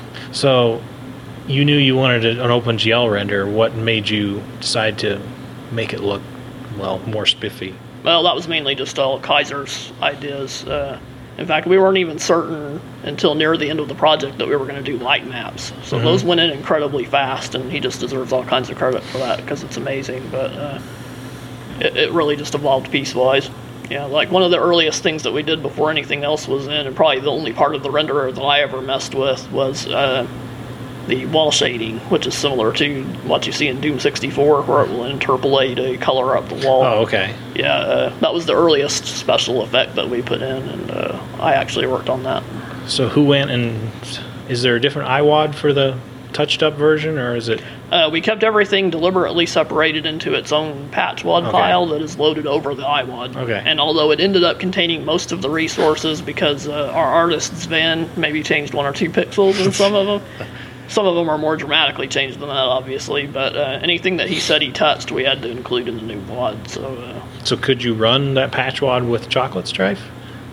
So you knew you wanted an OpenGL render. What made you decide to make it look, well, more spiffy? Well, that was mainly just all Kaiser's ideas. Uh, in fact, we weren't even certain until near the end of the project that we were going to do light maps. So Mhm. those went in incredibly fast, and he just deserves all kinds of credit for that because it's amazing. But uh, it, it really just evolved piecewise. Yeah, like one of the earliest things that we did before anything else was in, and probably the only part of the renderer that I ever messed with was uh, the wall shading, which is similar to what you see in Doom sixty-four, where it will interpolate a color up the wall. Oh, okay. Yeah, uh, that was the earliest special effect that we put in, and uh, I actually worked on that. So who went and is there a different I W A D for the touched up version, or is it? Uh, we kept everything deliberately separated into its own patch W A D Okay. file that is loaded over the I W A D. Okay. And although it ended up containing most of the resources because uh, our artist Sven maybe changed one or two pixels in some of them, some of them are more dramatically changed than that, obviously. But uh, anything that he said he touched, we had to include in the new W A D. So. Uh, So could you run that patch W A D with Chocolate Strife?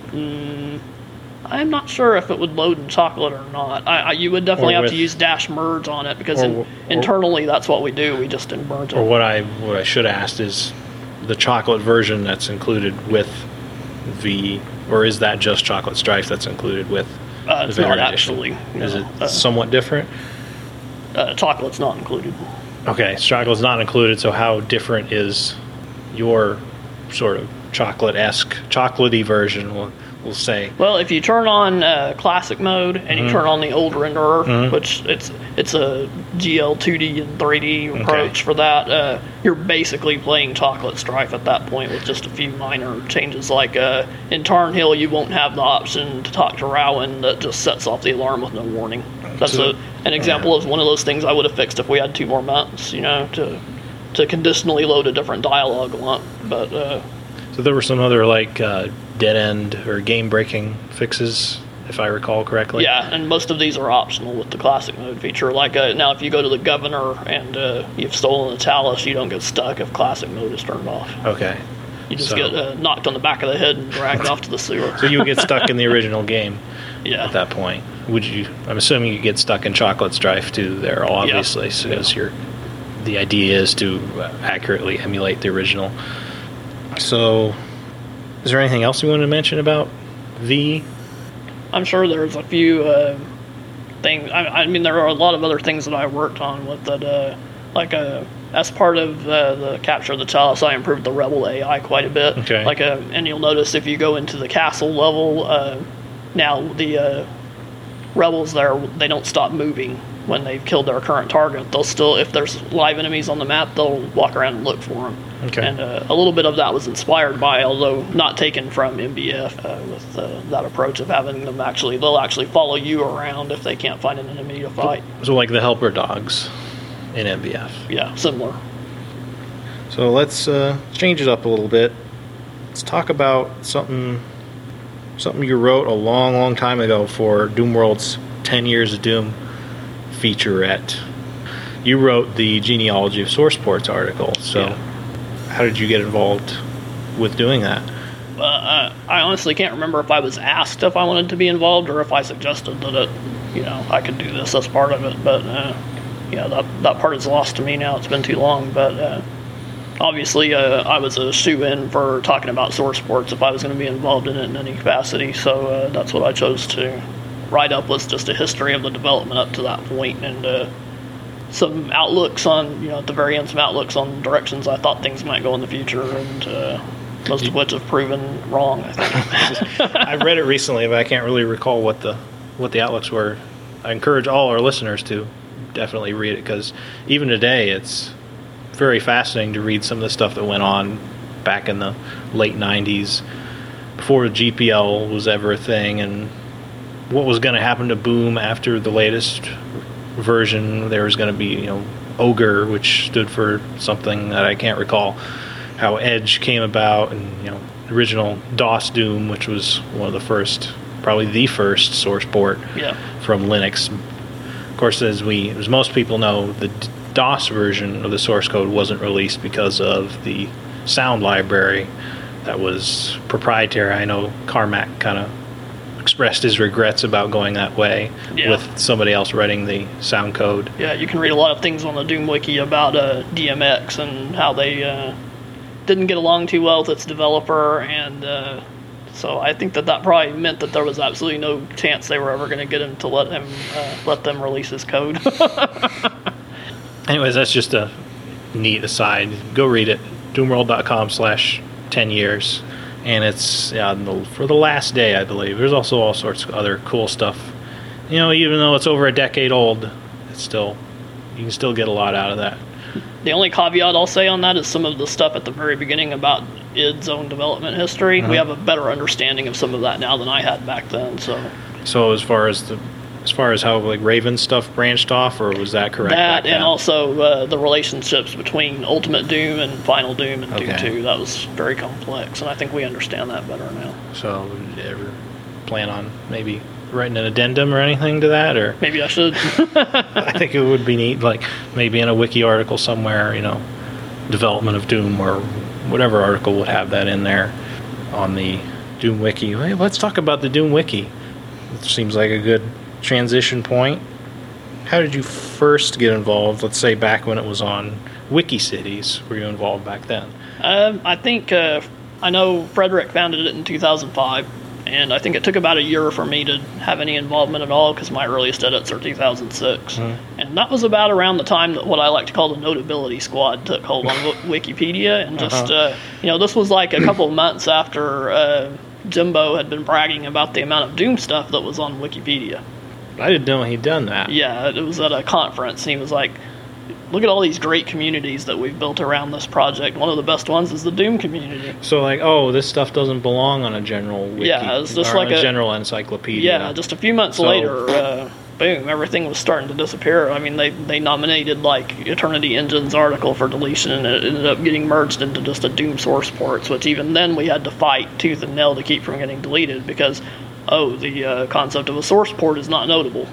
Mm, I'm not sure if it would load in Chocolate or not. I, I, you would definitely Or have with- to use dash merge on it because or in, w- or- internally that's what we do. We just merge Or it. what I what I should have asked is the chocolate version that's included with the, or is that just Chocolate Strife that's included with Uh, the it's not Veteran Edition? actually. Is no. it Uh, somewhat different? uh, Chocolate's not included. Okay, chocolate's not included. So how different is your sort of chocolate-esque, chocolatey version? We'll, we'll say. Well, if you turn on uh, classic mode and you Mhm. turn on the old renderer, Mhm. which it's it's a G L two D and three D approach Okay. for that, uh, you're basically playing Chocolate Strife at that point with just a few minor changes. Like uh, in Tarnhill, you won't have the option to talk to Rowan that just sets off the alarm with no warning. That's So- a, an example of one of those things I would have fixed if we had two more months, you know, to to conditionally load a different dialogue lump. But uh, So there were some other like uh, dead end or game breaking fixes, if I recall correctly. yeah, and most of these are optional with the classic mode feature. Like uh, now, if you go to the governor and uh, you've stolen a talus, you don't get stuck if classic mode is turned off. Okay. You just So- get uh, knocked on the back of the head and dragged off to the sewer. So you would get stuck in the original game yeah, at that point. Would you? I'm assuming you get stuck in Chocolate Strife too. There, obviously, so Yeah. as your the idea is to uh, accurately emulate the original. So, is there anything else you want to mention about V? I'm sure there's a few uh, things. I, I mean, there are a lot of other things that I worked on with it. Uh, like uh, as part of uh, the capture of the Talus, I improved the Rebel A I quite a bit. Okay. Like, uh, and you'll notice if you go into the castle level, uh, now the uh, rebels there, they don't stop moving when they've killed their current target. They'll still, if there's live enemies on the map, they'll walk around and look for them. Okay. And uh, a little bit of that was inspired by, although not taken from M B F, uh, with uh, that approach of having them actually, they'll actually follow you around if they can't find an enemy to fight. So, like the helper dogs in M B F. Yeah, similar. So let's uh, change it up a little bit. Let's talk about something something you wrote a long, long time ago for Doomworld's ten Years of Doom featurette. You wrote the Genealogy of Source Ports article. So Yeah. how did you get involved with doing that? Uh, I, I honestly can't remember if I was asked if I wanted to be involved or if I suggested that it, you know, I could do this as part of it. But uh, yeah, that that part is lost to me now. It's been too long. But uh, obviously, uh, I was a shoe-in for talking about source ports if I was going to be involved in it in any capacity. So uh, that's what I chose to write up, was just a history of the development up to that point, and uh, some outlooks on, you know, at the very end, some outlooks on directions I thought things might go in the future, and uh, most of which have proven wrong, I think. I read it recently, but I can't really recall what the what the outlooks were. I encourage all our listeners to definitely read it, because even today it's very fascinating to read some of the stuff that went on back in the late nineties before the G P L was ever a thing, and what was going to happen to Boom after the latest version. There was going to be, you know, Ogre, which stood for something that I can't recall. How Edge came about, and, you know, original DOS Doom, which was one of the first, probably the first source port Yeah. from Linux. Of course, as we, as most people know, the DOS version of the source code wasn't released because of the sound library that was proprietary. I know Carmack kind of expressed his regrets about going that way, Yeah. with somebody else writing the sound code. Yeah, you can read a lot of things on the Doom Wiki about uh, D M X and how they uh, didn't get along too well with its developer, and uh, so I think that that probably meant that there was absolutely no chance they were ever going to get him to let him uh, let them release his code. Anyways, that's just a neat aside. Go read it. doomworld.com slash 10 years. And it's yeah, the, for the last day, I believe. There's also all sorts of other cool stuff. You know, even though it's over a decade old, it's still, you can still get a lot out of that. The only caveat I'll say on that is some of the stuff at the very beginning about id's own development history. Uh-huh. We have a better understanding of some of that now than I had back then. So So as far as the as far as how like Raven stuff branched off, or was that correct? that, back then? and also uh, the relationships between Ultimate Doom and Final Doom and Doom Okay. two, that was very complex, and I think we understand that better now. So, did you ever plan on maybe writing an addendum or anything to that, or? Maybe I should. I think it would be neat, like maybe in a wiki article somewhere, you know, development of Doom or whatever article would have that in there on the Doom wiki. Hey, let's talk about the Doom wiki. It seems like a good transition point. How did you first get involved? Let's say back when it was on WikiCities. Were you involved back then? um, I think uh, I know Frederick founded it in two thousand five, and I think it took about a year for me to have any involvement at all because my earliest edits are two thousand six. Mm-hmm. And that was about around the time that what I like to call the Notability Squad took hold on Wi- Wikipedia. And just, Uh-huh. uh, you know, this was like a couple of months after uh, Jimbo had been bragging about the amount of Doom stuff that was on Wikipedia. I didn't know he'd done that. Yeah, it was at a conference, and he was like, look at all these great communities that we've built around this project. One of the best ones is the Doom community. So like, oh, this stuff doesn't belong on a general wiki. Yeah, it's just or like on a, a- general encyclopedia. Yeah, just a few months So- later, uh, boom, everything was starting to disappear. I mean, they, they nominated, like, Eternity Engine's article for deletion, and it ended up getting merged into just a Doom source ports, which even then we had to fight tooth and nail to keep from getting deleted because, oh, the uh, concept of a source port is not notable.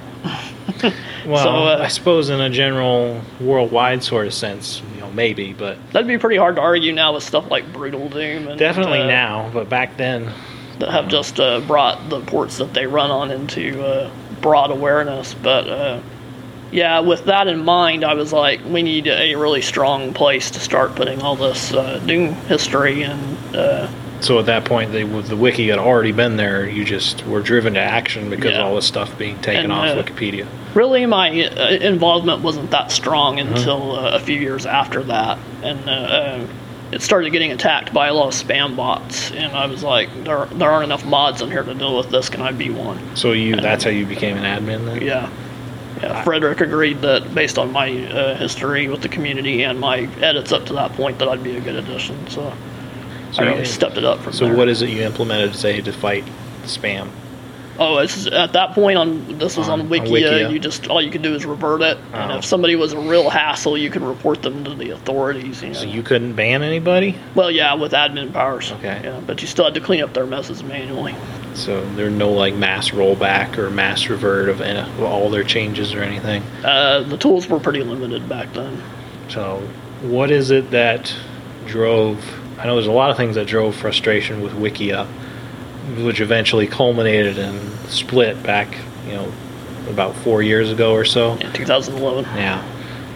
Well, So, uh, I suppose in a general worldwide sort of sense, you know, maybe, but That'd be pretty hard to argue now with stuff like Brutal Doom. And, definitely uh, now. But back then, that have just uh, brought the ports that they run on into uh, broad awareness. But uh, yeah, with that in mind, I was like, we need a really strong place to start putting all this uh, Doom history and. Uh, so at that point, they, the wiki had already been there. You just were driven to action because Yeah. of all this stuff being taken And, off uh, Wikipedia. Really, my uh, involvement wasn't that strong until uh, a few years after that, and uh, uh, it started getting attacked by a lot of spam bots. And I was like, there, there aren't enough mods in here to deal with this. Can I be one? So you—that's how you became an admin then? Yeah. Yeah, Frederick agreed that based on my uh, history with the community and my edits up to that point, that I'd be a good addition. So, So I you- really stepped it up from So there. what is it you implemented, say, to fight spam? Oh, it's at that point on this was On- on, on Wikia. Wikia. You just all you could do is revert it, and Oh. if somebody was a real hassle, you could report them to the authorities. You know? So you couldn't ban anybody? well, yeah, with admin powers. Okay. Yeah, but you still had to clean up their messes manually. So there are no like mass rollback or mass revert of any, of all their changes or anything. Uh, the tools were pretty limited back then. So what is it that drove? I know there's a lot of things that drove frustration with Wikia, which eventually culminated in split back, you know, about four years ago or so. In two thousand eleven. Yeah.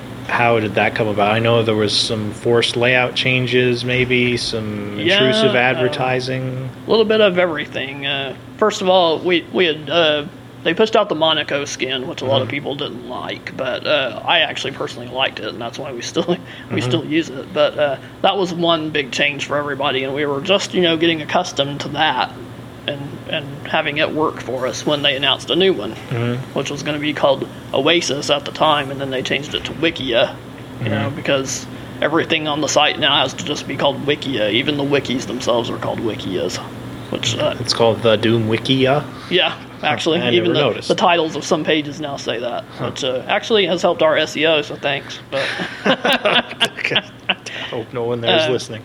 How did that come about? I know there was some forced layout changes, maybe some Yeah, intrusive uh, advertising. A little bit of everything. Uh, first of all, we we had uh, they pushed out the Monaco skin, which a lot of people didn't like, but uh, I actually personally liked it, and that's why we still we still use it. But uh, that was one big change for everybody, and we were just you know getting accustomed to that, and and having it work for us when they announced a new one, which was going to be called Oasis at the time, and then they changed it to Wikia, you know, because everything on the site now has to just be called Wikia. Even the wikis themselves are called Wikias. which uh, It's called the Doom Wikia. yeah, actually, I even never the, noticed. the titles of some pages now say that, which uh, actually has helped our S E O. So thanks. But I hope no one there is Uh, listening.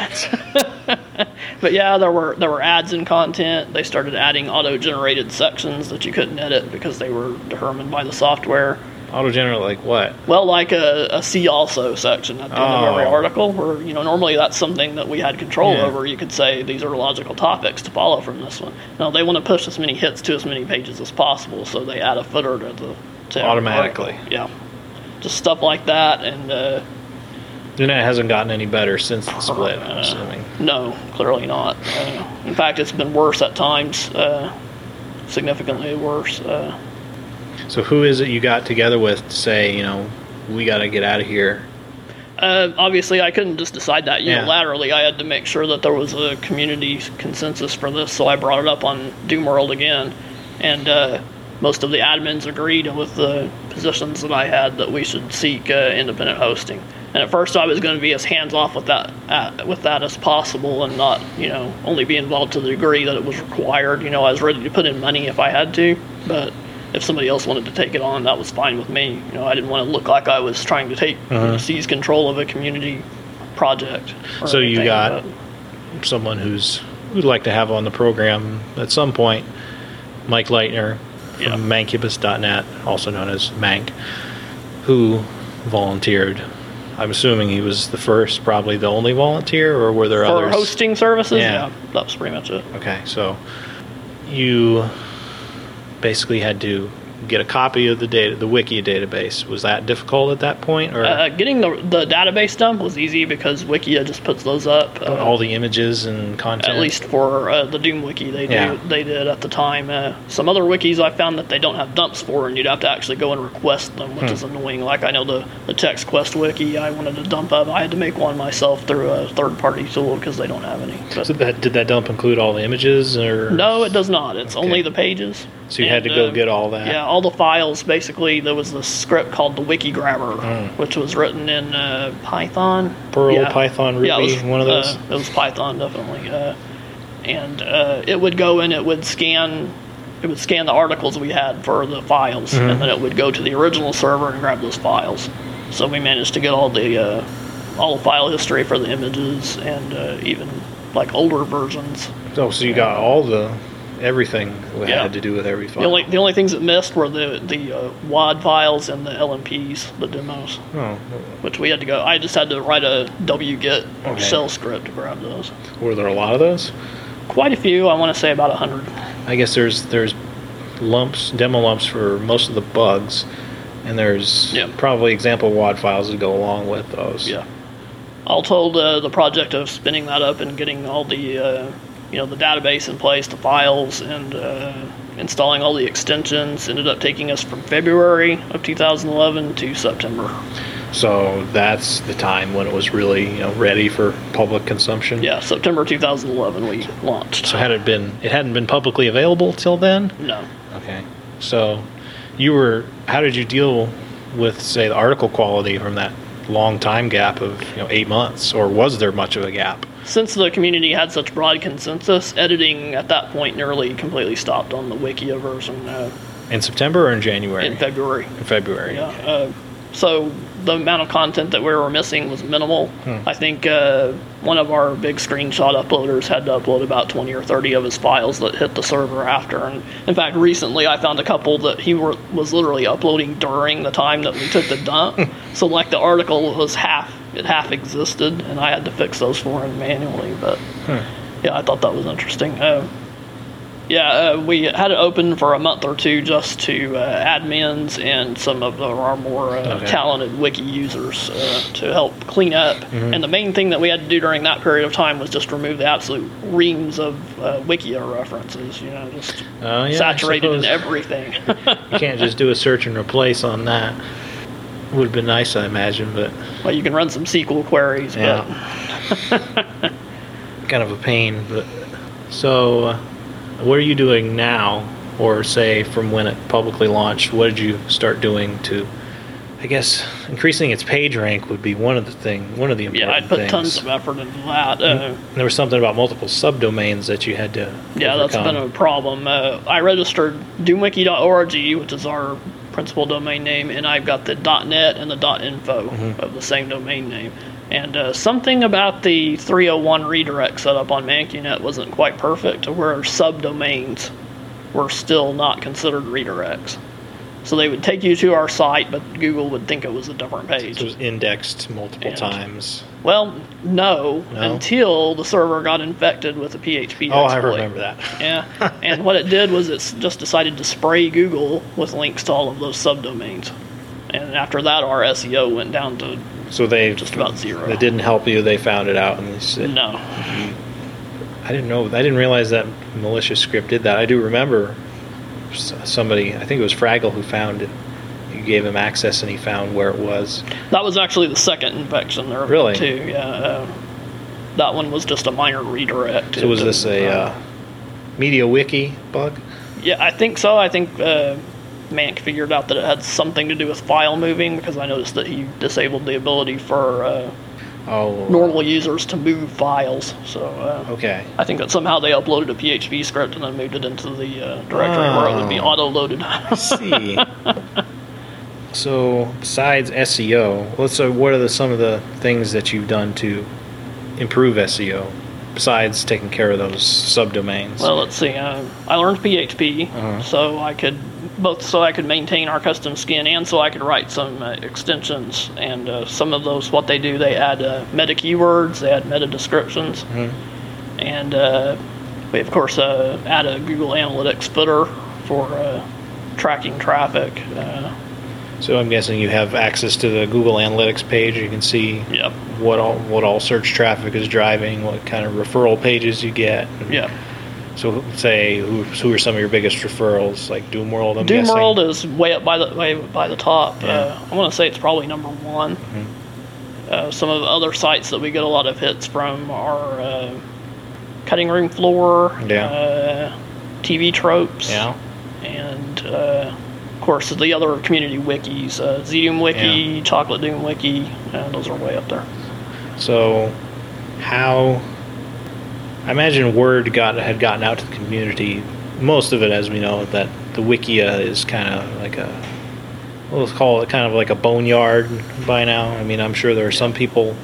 but yeah, there were there were ads and content. They started adding auto-generated sections that you couldn't edit because they were determined by the software. Auto-generate like what? Well, like a, a see also section at the end of every Oh. article, where, you know, normally that's something that we had control Yeah. over. You could say these are logical topics to follow from this one. No, they want to push as many hits to as many pages as possible, so they add a footer to the to every Automatically. article. Yeah, just stuff like that, and uh, And it hasn't gotten any better since the split, I'm Uh, assuming. no, clearly not. Uh, in fact, it's been worse at times, uh, significantly worse. Uh, So who is it you got together with to say, you know, we got to get out of here? Uh, obviously, I couldn't just decide that Yeah. unilaterally. I had to make sure that there was a community consensus for this, so I brought it up on Doomworld again, and uh, most of the admins agreed with the positions that I had that we should seek uh, independent hosting. And at first, I was going to be as hands off with that uh, with that as possible, and not, you know, only be involved to the degree that it was required. You know, I was ready to put in money if I had to, but if somebody else wanted to take it on, that was fine with me. You know, I didn't want to look like I was trying to take Uh-huh. seize control of a community project. or So you anything, got but- someone who's who'd like to have on the program at some point, Mike Leitner Yeah. from Mancubus dot net, also known as Mank, who volunteered. I'm assuming he was the first, probably the only volunteer, or were there for others? hosting services. Yeah. Yeah. that was pretty much it. Okay, so you basically had to get a copy of the data, the Wiki database. Was that difficult at that point, or Uh, getting the the database done was easy because Wikia just puts those up. Uh, all the images and content? At least for uh, the Doom Wiki, they do, Yeah. they did at the time. Uh, some other wikis I found that they don't have dumps for, and you'd have to actually go and request them, which Hmm. is annoying. Like I know the the Text Quest Wiki, I wanted a dump of. I had to make one myself through a third party tool because they don't have any. But So that, did that dump include all the images, or no, it does not. It's Okay. only the pages. So you had to And, go uh, get all that. Yeah, all the files. Basically, there was this script called the Wiki Grabber, Mm. which was written in uh, Python. Perl, Yeah. Python, Ruby, Yeah, it was, one of those. Uh, it was Python, definitely. Uh, and uh, it would go and it would scan. It would scan the articles we had for the files, Mhm. and then it would go to the original server and grab those files. So we managed to get all the uh, all the file history for the images and uh, even like older versions. Oh, so you got all the everything that Yeah. had to do with every file. The only the only things that missed were the the uh, W A D files and the L M Ps, the demos, oh, which we had to go. I just had to write a wget or Okay. shell script to grab those. were there a lot of those? Quite a few. I want to say about a hundred. I guess there's there's lumps, demo lumps for most of the bugs, and there's Yeah. probably example W A D files that go along with those. Yeah. All told, uh, the project of spinning that up and getting all the uh, you know the database in place, the files, and uh, installing all the extensions ended up taking us from February of two thousand eleven to September. So that's the time when it was really, you know, ready for public consumption. Yeah, September two thousand eleven we launched. So had it been, it hadn't been publicly available till then. No. Okay. So you were, how did you deal with, say, the article quality from that long time gap of, you know, eight months, or was there much of a gap? Since the community had such broad consensus, editing at that point nearly completely stopped on the Wikia version uh, In September or in January? in February. In February. Yeah. Uh, so the amount of content that we were missing was minimal. I think uh, one of our big screenshot uploaders had to upload about twenty or thirty of his files that hit the server after. And in fact, recently I found a couple that he were, was literally uploading during the time that we took the dump. So like the article was half, it half existed, and I had to fix those for him manually. But yeah, I thought that was interesting. Uh, Yeah, uh, we had it open for a month or two just to uh, admins and some of our more uh, Okay. talented wiki users uh, to help clean up. Mm-hmm. And the main thing that we had to do during that period of time was just remove the absolute reams of uh, Wikia references, you know, just Oh, yeah, I saturated in suppose. everything. You can't just do a search and replace on that. Would have been nice, I imagine, but Well, you can run some S Q L queries, yeah, but kind of a pain. But so, uh, what are you doing now, or say from when it publicly launched? What did you start doing to I guess increasing its page rank would be one of the thing, one of the important Yeah, I'd put things. tons of effort into that. Uh, There was something about multiple subdomains that you had to yeah, that's overcome. been a problem. Uh, I registered doomwiki dot org, which is our principal domain name, and I've got the .net and the .info Mm-hmm. of the same domain name. And uh, something about the three oh one redirect setup on ManQNet wasn't quite perfect, where subdomains were still not considered redirects. So they would take you to our site, but Google would think it was a different page. It was indexed multiple And- times. Well, no, No? until the server got infected with a P H P Oh, I exploit. remember that. Yeah, and what it did was it s- just decided to spray Google with links to all of those subdomains. And after that, our S E O went down to So they just about zero. They didn't help you. They found it out, and they said, No. I didn't know. I didn't realize that malicious script did that. I do remember s- somebody. I think it was Fraggle who found it. You gave him access, and he found where it was. That was actually the second infection there, Really? too. Yeah, uh, that one was just a minor redirect. So was It this a didn't, uh, MediaWiki bug? Yeah, I think so. I think uh, Mank figured out that it had something to do with file moving, because I noticed that he disabled the ability for uh, Oh, normal users to move files. So uh, Okay. I think that somehow they uploaded a P H P script and then moved it into the uh, directory where it would be Oh. auto-loaded. I see. So besides S E O, let's. So what are the, some of the things that you've done to improve S E O besides taking care of those subdomains? Well, let's see. Uh, I learned P H P, Uh-huh. so I could both so I could maintain our custom skin and so I could write some uh, extensions. And uh, some of those, what they do, they add uh, meta keywords, they add meta descriptions, Mhm. and uh, we of course uh, add a Google Analytics footer for uh, tracking traffic. Uh, So I'm guessing you have access to the Google Analytics page. You can see yep. what all what all search traffic is driving, what kind of referral pages you get. Yeah. So say who who are some of your biggest referrals, like Doomworld? I'm guessing. Doomworld is way up by the way by the top. Yeah. Uh, I want to say it's probably number one. Uh, some of the other sites that we get a lot of hits from are uh, Cutting Room Floor, Yeah. uh, T V Tropes, Yeah. and uh, of course the other community wikis, uh, ZDoom Wiki, Chocolate Doom Wiki. Uh, those are way up there. So how? I imagine word got had gotten out to the community. Most of it, as we know, that the Wikia is kind of like a, well, let's call it kind of like a boneyard by now. I mean, I'm sure there are some people.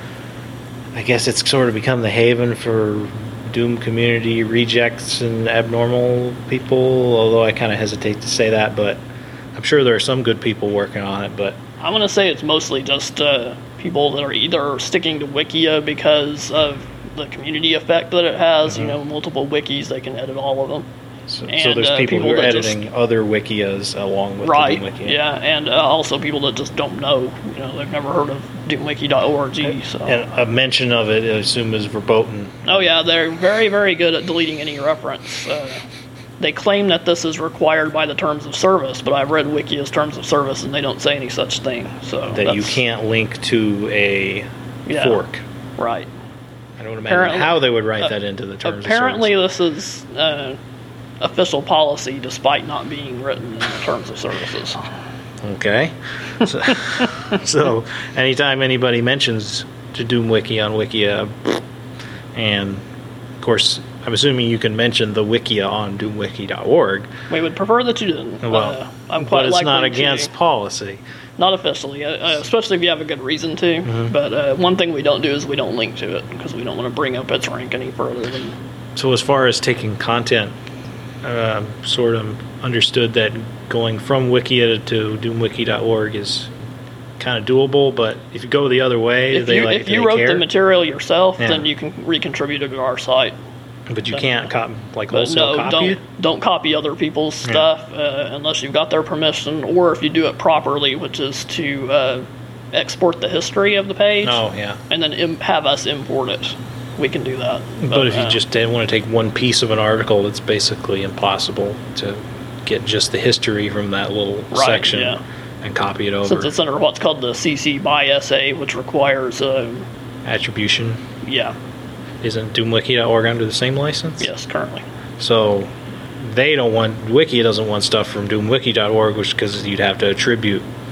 I guess it's sort of become the haven for Doom community rejects and abnormal people. Although I kind of hesitate to say that, but I'm sure there are some good people working on it. But I want to say it's mostly just uh, people that are either sticking to Wikia because of the community effect that it has. You know, multiple wikis, they can edit all of them. so, so And, there's uh, people, people who are that just- editing other wikias along with Right. the Doom Wiki. Yeah, and uh, also people that just don't know. You know, they've never heard of doomwiki dot org. So. And a mention of it, I assume, is verboten. Oh yeah, they're very, very good at deleting any reference. Uh, they claim that this is required by the terms of service, but I've read Wikia's terms of service, and they don't say any such thing. So That you that's- can't link to a Yeah. fork. Right. I don't imagine Apparently- how they would write uh, that into the terms Apparently, of service. this is uh, official policy, despite not being written in the terms of services. Okay. So, so anytime anybody mentions to Doom Wiki on Wikia, and of course, I'm assuming you can mention the Wikia on doomwiki dot org. We would prefer that you didn't. Well, uh, I'm quite but it's not likely to- against policy. Not officially, uh, uh, especially if you have a good reason to. Mm-hmm. But uh, one thing we don't do is we don't link to it because we don't want to bring up its rank any further than. So as far as taking content, uh, sort of understood that going from Wikia to doomwiki dot org is kind of doable, but if you go the other way, If they you, like if do you they wrote care? the material yourself, Yeah. then you can recontribute it to our site. But you can't cop- like But wholesale no, copy don't it? don't copy other people's Yeah. stuff uh, unless you've got their permission, or if you do it properly, which is to uh, export the history of the page Oh, yeah. and then Im- have us import it. We can do that. But, if you uh, just didn't want to take one piece of an article, it's basically impossible to get just the history from that little Right, section yeah. and copy it over. since it's under what's called the C C by S A, which requires um, Attribution. yeah, Isn't doomwiki dot org under the same license? yes, currently. So they don't want, Wikia doesn't want stuff from doomwiki dot org, which because you'd have to attribute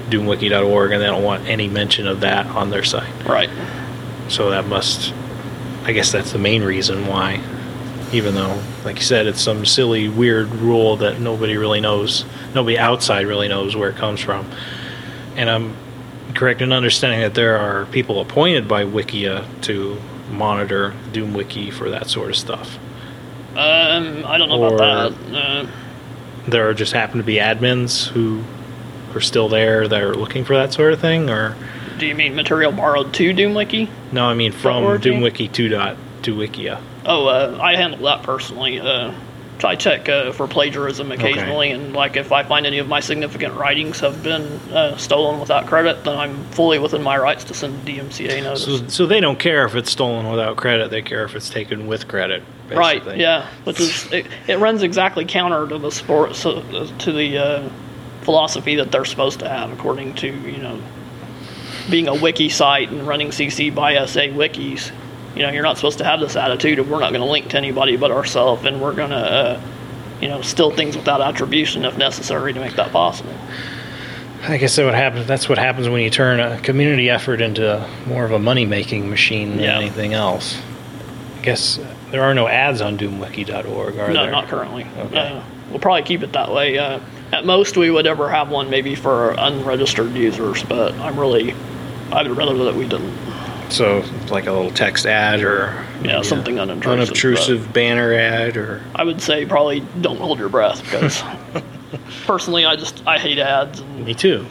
doomwiki dot org, and they don't want any mention of that on their site. Right. So that must, I guess that's the main reason why, even though, like you said, it's some silly, weird rule that nobody really knows, nobody outside really knows where it comes from. And I'm correct in understanding that there are people appointed by Wikia to monitor DoomWiki for that sort of stuff. Um, I don't know Or about that. Uh, there just happen to be admins who are still there that are looking for that sort of thing, or do you mean material borrowed to DoomWiki? no, I mean from org? DoomWiki to dot to Wikia. Oh, uh, I handle that personally. Uh, I check uh, for plagiarism occasionally, Okay. and like if I find any of my significant writings have been uh, stolen without credit, then I'm fully within my rights to send D M C A notice. So, so they don't care if it's stolen without credit; they care if it's taken with credit. Basically. Right? Yeah, which is it, it runs exactly counter to the sport so, to the uh, philosophy that they're supposed to have, according to you know being a wiki site and running C C by S A wikis. You know, you're not supposed to have this attitude of we're not going to link to anybody but ourselves, and we're going to, uh, you know, steal things without attribution if necessary to make that possible. I guess that what happens. That's what happens when you turn a community effort into more of a money-making machine than Yeah. anything else. I guess there are no ads on doomwiki dot org, are No, there? not currently. Okay. Uh, we'll probably keep it that way. Uh, at most, we would ever have one maybe for unregistered users, but I'm really, I'd rather that we didn't. So like a little text ad or Yeah, maybe something a unobtrusive, unobtrusive banner ad, or I would say probably don't hold your breath because personally, I just I hate ads. And, me too.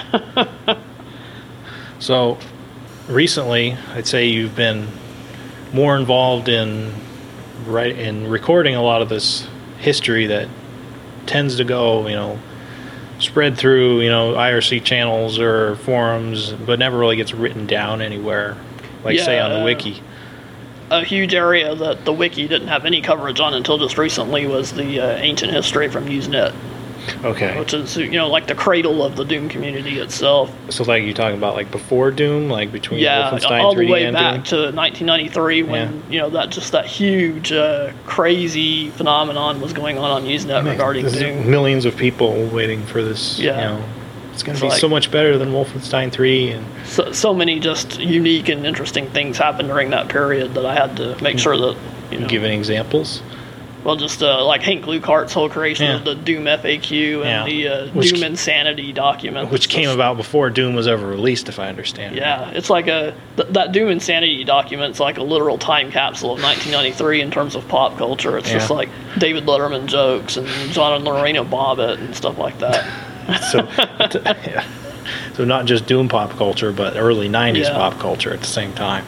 So recently, I'd say you've been more involved in right in recording a lot of this history that tends to go, you know, spread through, you know, I R C channels or forums, but never really gets written down anywhere, like say Yeah, on the uh, wiki. a huge area that the wiki didn't have any coverage on until just recently was the uh, ancient history from Usenet, Okay. which is you know like the cradle of the Doom community itself. So like you're talking about like before Doom, like between Yeah, Wolfenstein all the three D way and back Doom? to nineteen ninety-three when you know that just that huge, uh, crazy phenomenon was going on on Usenet regarding There's Doom. millions of people waiting for this. Yeah. You know, it's going It's to be like- so much better than Wolfenstein three, and So, so many just unique and interesting things happened during that period that I had to make sure that you know. giving examples. Well, just uh, like Hank Lucart's whole creation Yeah. of the Doom F A Q and Yeah. the uh, Which Doom ca- Insanity document. Which It's came just- about before Doom was ever released, if I understand. Yeah, it's like a th- that Doom Insanity document's like a literal time capsule of nineteen ninety-three in terms of pop culture. It's just Yeah. like David Letterman jokes and John and Lorena Bobbitt and stuff like that. So, yeah. So not just Doom pop culture, but early nineties Yeah. pop culture at the same time.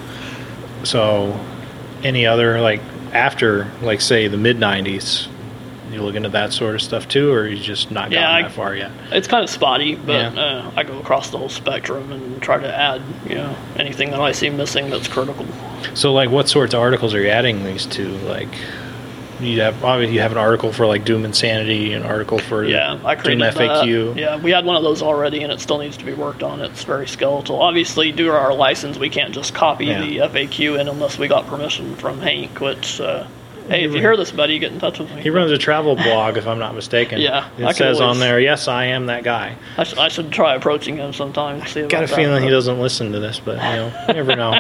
So, any other like after, like say the mid nineties, you look into that sort of stuff too, or you just not gotten Yeah, I- that far yet? It's kind of spotty, but Yeah. uh, I go across the whole spectrum and try to add, you know, anything that I see missing that's critical. So, like, what sorts of articles are you adding these to? Like, you have obviously you have an article for like Doom Insanity, an article for Yeah, I created Doom F A Q. that. Yeah, we had one of those already, and it still needs to be worked on. It's very skeletal. Obviously, due to our license, we can't just copy Yeah. the F A Q in unless we got permission from Hank. Which, uh, hey, if you hear this, buddy, get in touch with me. He runs a travel blog, if I'm not mistaken. Yeah, it I can says on always- there, "Yes, I am that guy." I, sh- I should try approaching him sometime. To see about Got a that, feeling he but- doesn't listen to this, but you know, you never know.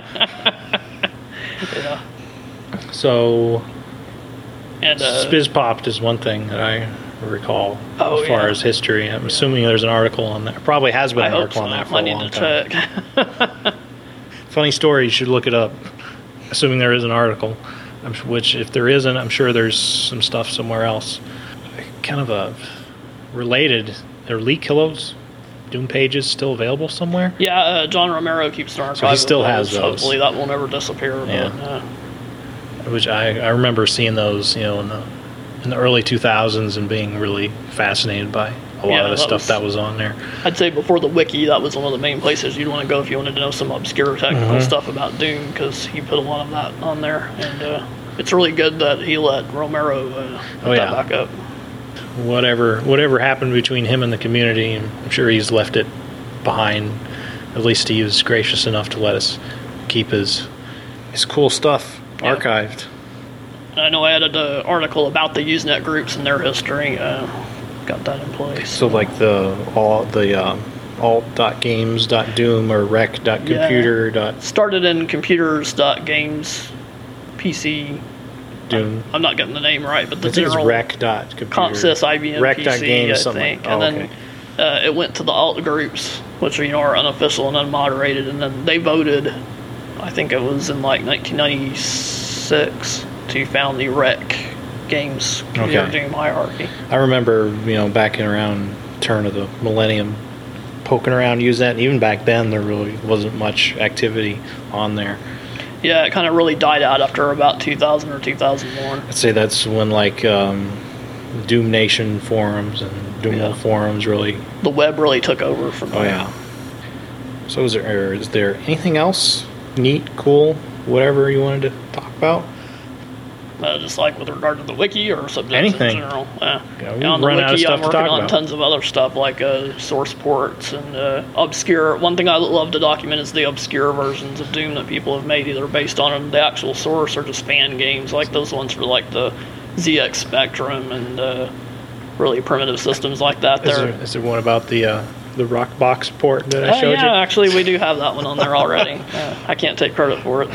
Yeah. So, And uh, Spizpopped is one thing that I recall Oh, as far yeah. as history. I'm assuming there's an article on that. Probably has been I an hope article so. on that for I a need long to time. check. Funny story. You should look it up. Assuming there is an article, I'm, su- which if there isn't, I'm sure there's some stuff somewhere else. Kind of a related. Are Lee Killo's Doom pages still available somewhere? Yeah, uh, John Romero keeps an archive. So he of still has those. Hopefully, that will never disappear. Yeah. But, uh, Which I, I remember seeing those, you know, in the in the early two thousands and being really fascinated by a lot Yeah, of the that stuff was- that was on there. I'd say before the wiki, that was one of the main places you'd want to go if you wanted to know some obscure technical Mhm. stuff about Doom, because he put a lot of that on there, and uh, it's really good that he let Romero uh, put Oh, that yeah. back up. Whatever whatever happened between him and the community, I'm sure he's left it behind. At least he was gracious enough to let us keep his his cool stuff Yeah. archived. And I know I added an article about the Usenet groups and their history. Uh, got that in place. So like the all the um, alt.games.doom or rec.computer. dot Started in computers.games, P C. Doom. I'm not getting the name right, but the I think it's general rec.computer. consys I B M P C, Rec.games, I something think. like- and oh, then okay. uh, it went to the alt groups, which you know are unofficial and unmoderated, and then they voted. I think it was in like nineteen ninety-six to found the rec games computer Okay. Doom hierarchy. I remember, you know, back in around turn of the millennium, poking around using that. And even back then, there really wasn't much activity on there. Yeah, it kind of really died out after about two thousand or two thousand one. I'd say that's when like um, Doom Nation forums and Doom Yeah. forums really. The web really took over from Oh there. yeah. So is there is there anything else neat, cool, whatever you wanted to talk about? Uh, just like with regard to the wiki or subjects Anything. in general. Uh, Yeah, and we've on the run out of wiki, stuff I'm to working talk on about. tons of other stuff like uh, source ports and uh, obscure. One thing I love to document is the obscure versions of Doom that people have made, either based on the actual source or just fan games, like those ones for like the Z X Spectrum and uh, really primitive systems like that. Is They're- there, is there one about the uh, the Rockbox port that I Uh, showed yeah, you? actually, we do have that one on there already. uh, I can't take credit for it.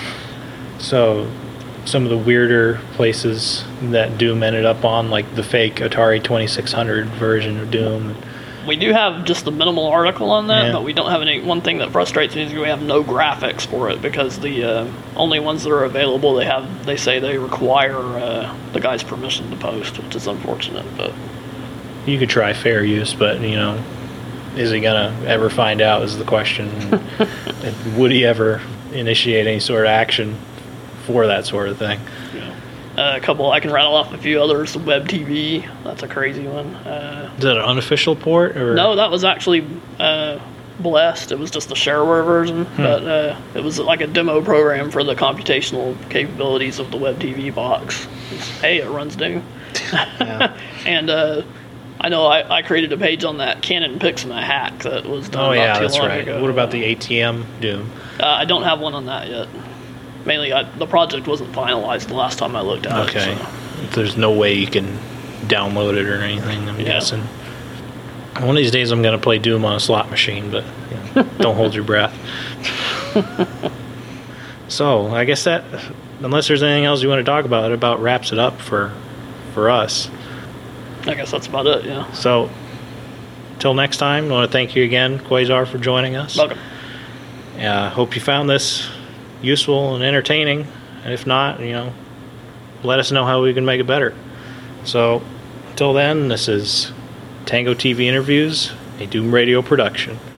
So, some of the weirder places that Doom ended up on, like the fake Atari twenty-six hundred version of Doom. We do have just a minimal article on that, Yeah. but we don't have any. One thing that frustrates me is we have no graphics for it because the uh, only ones that are available, they have. They say they require uh, the guy's permission to post, which is unfortunate. But You could try fair use, but you know, is he gonna ever find out? Is the question. And would he ever initiate any sort of action for that sort of thing? you know, uh, a couple. I can rattle off a few others. Web T V, that's a crazy one. Uh, Is that an unofficial port or no, that was actually uh, blessed. It was just the shareware version, Hmm. but uh, it was like a demo program for the computational capabilities of the Web T V box. It's, hey, it runs Doom. Yeah. And uh, I know I, I created a page on that Canon Pixma hack that was done Oh not yeah, too that's long right. ago. What about the A T M Doom? Uh, I don't have one on that yet. Mainly, I, the project wasn't finalized the last time I looked at Okay. it. So. There's no way you can download it or anything, I'm Yeah. guessing. One of these days I'm going to play Doom on a slot machine, but you know, don't hold your breath. So, I guess that, unless there's anything else you want to talk about, it about wraps it up for for us. I guess that's about it, yeah. So, till next time, I want to thank you again, Quasar, for joining us. Welcome. I uh, hope you found this useful and entertaining. And if not, you know, let us know how we can make it better. So, until then, this is Tango T V Interviews, a Doom Radio production.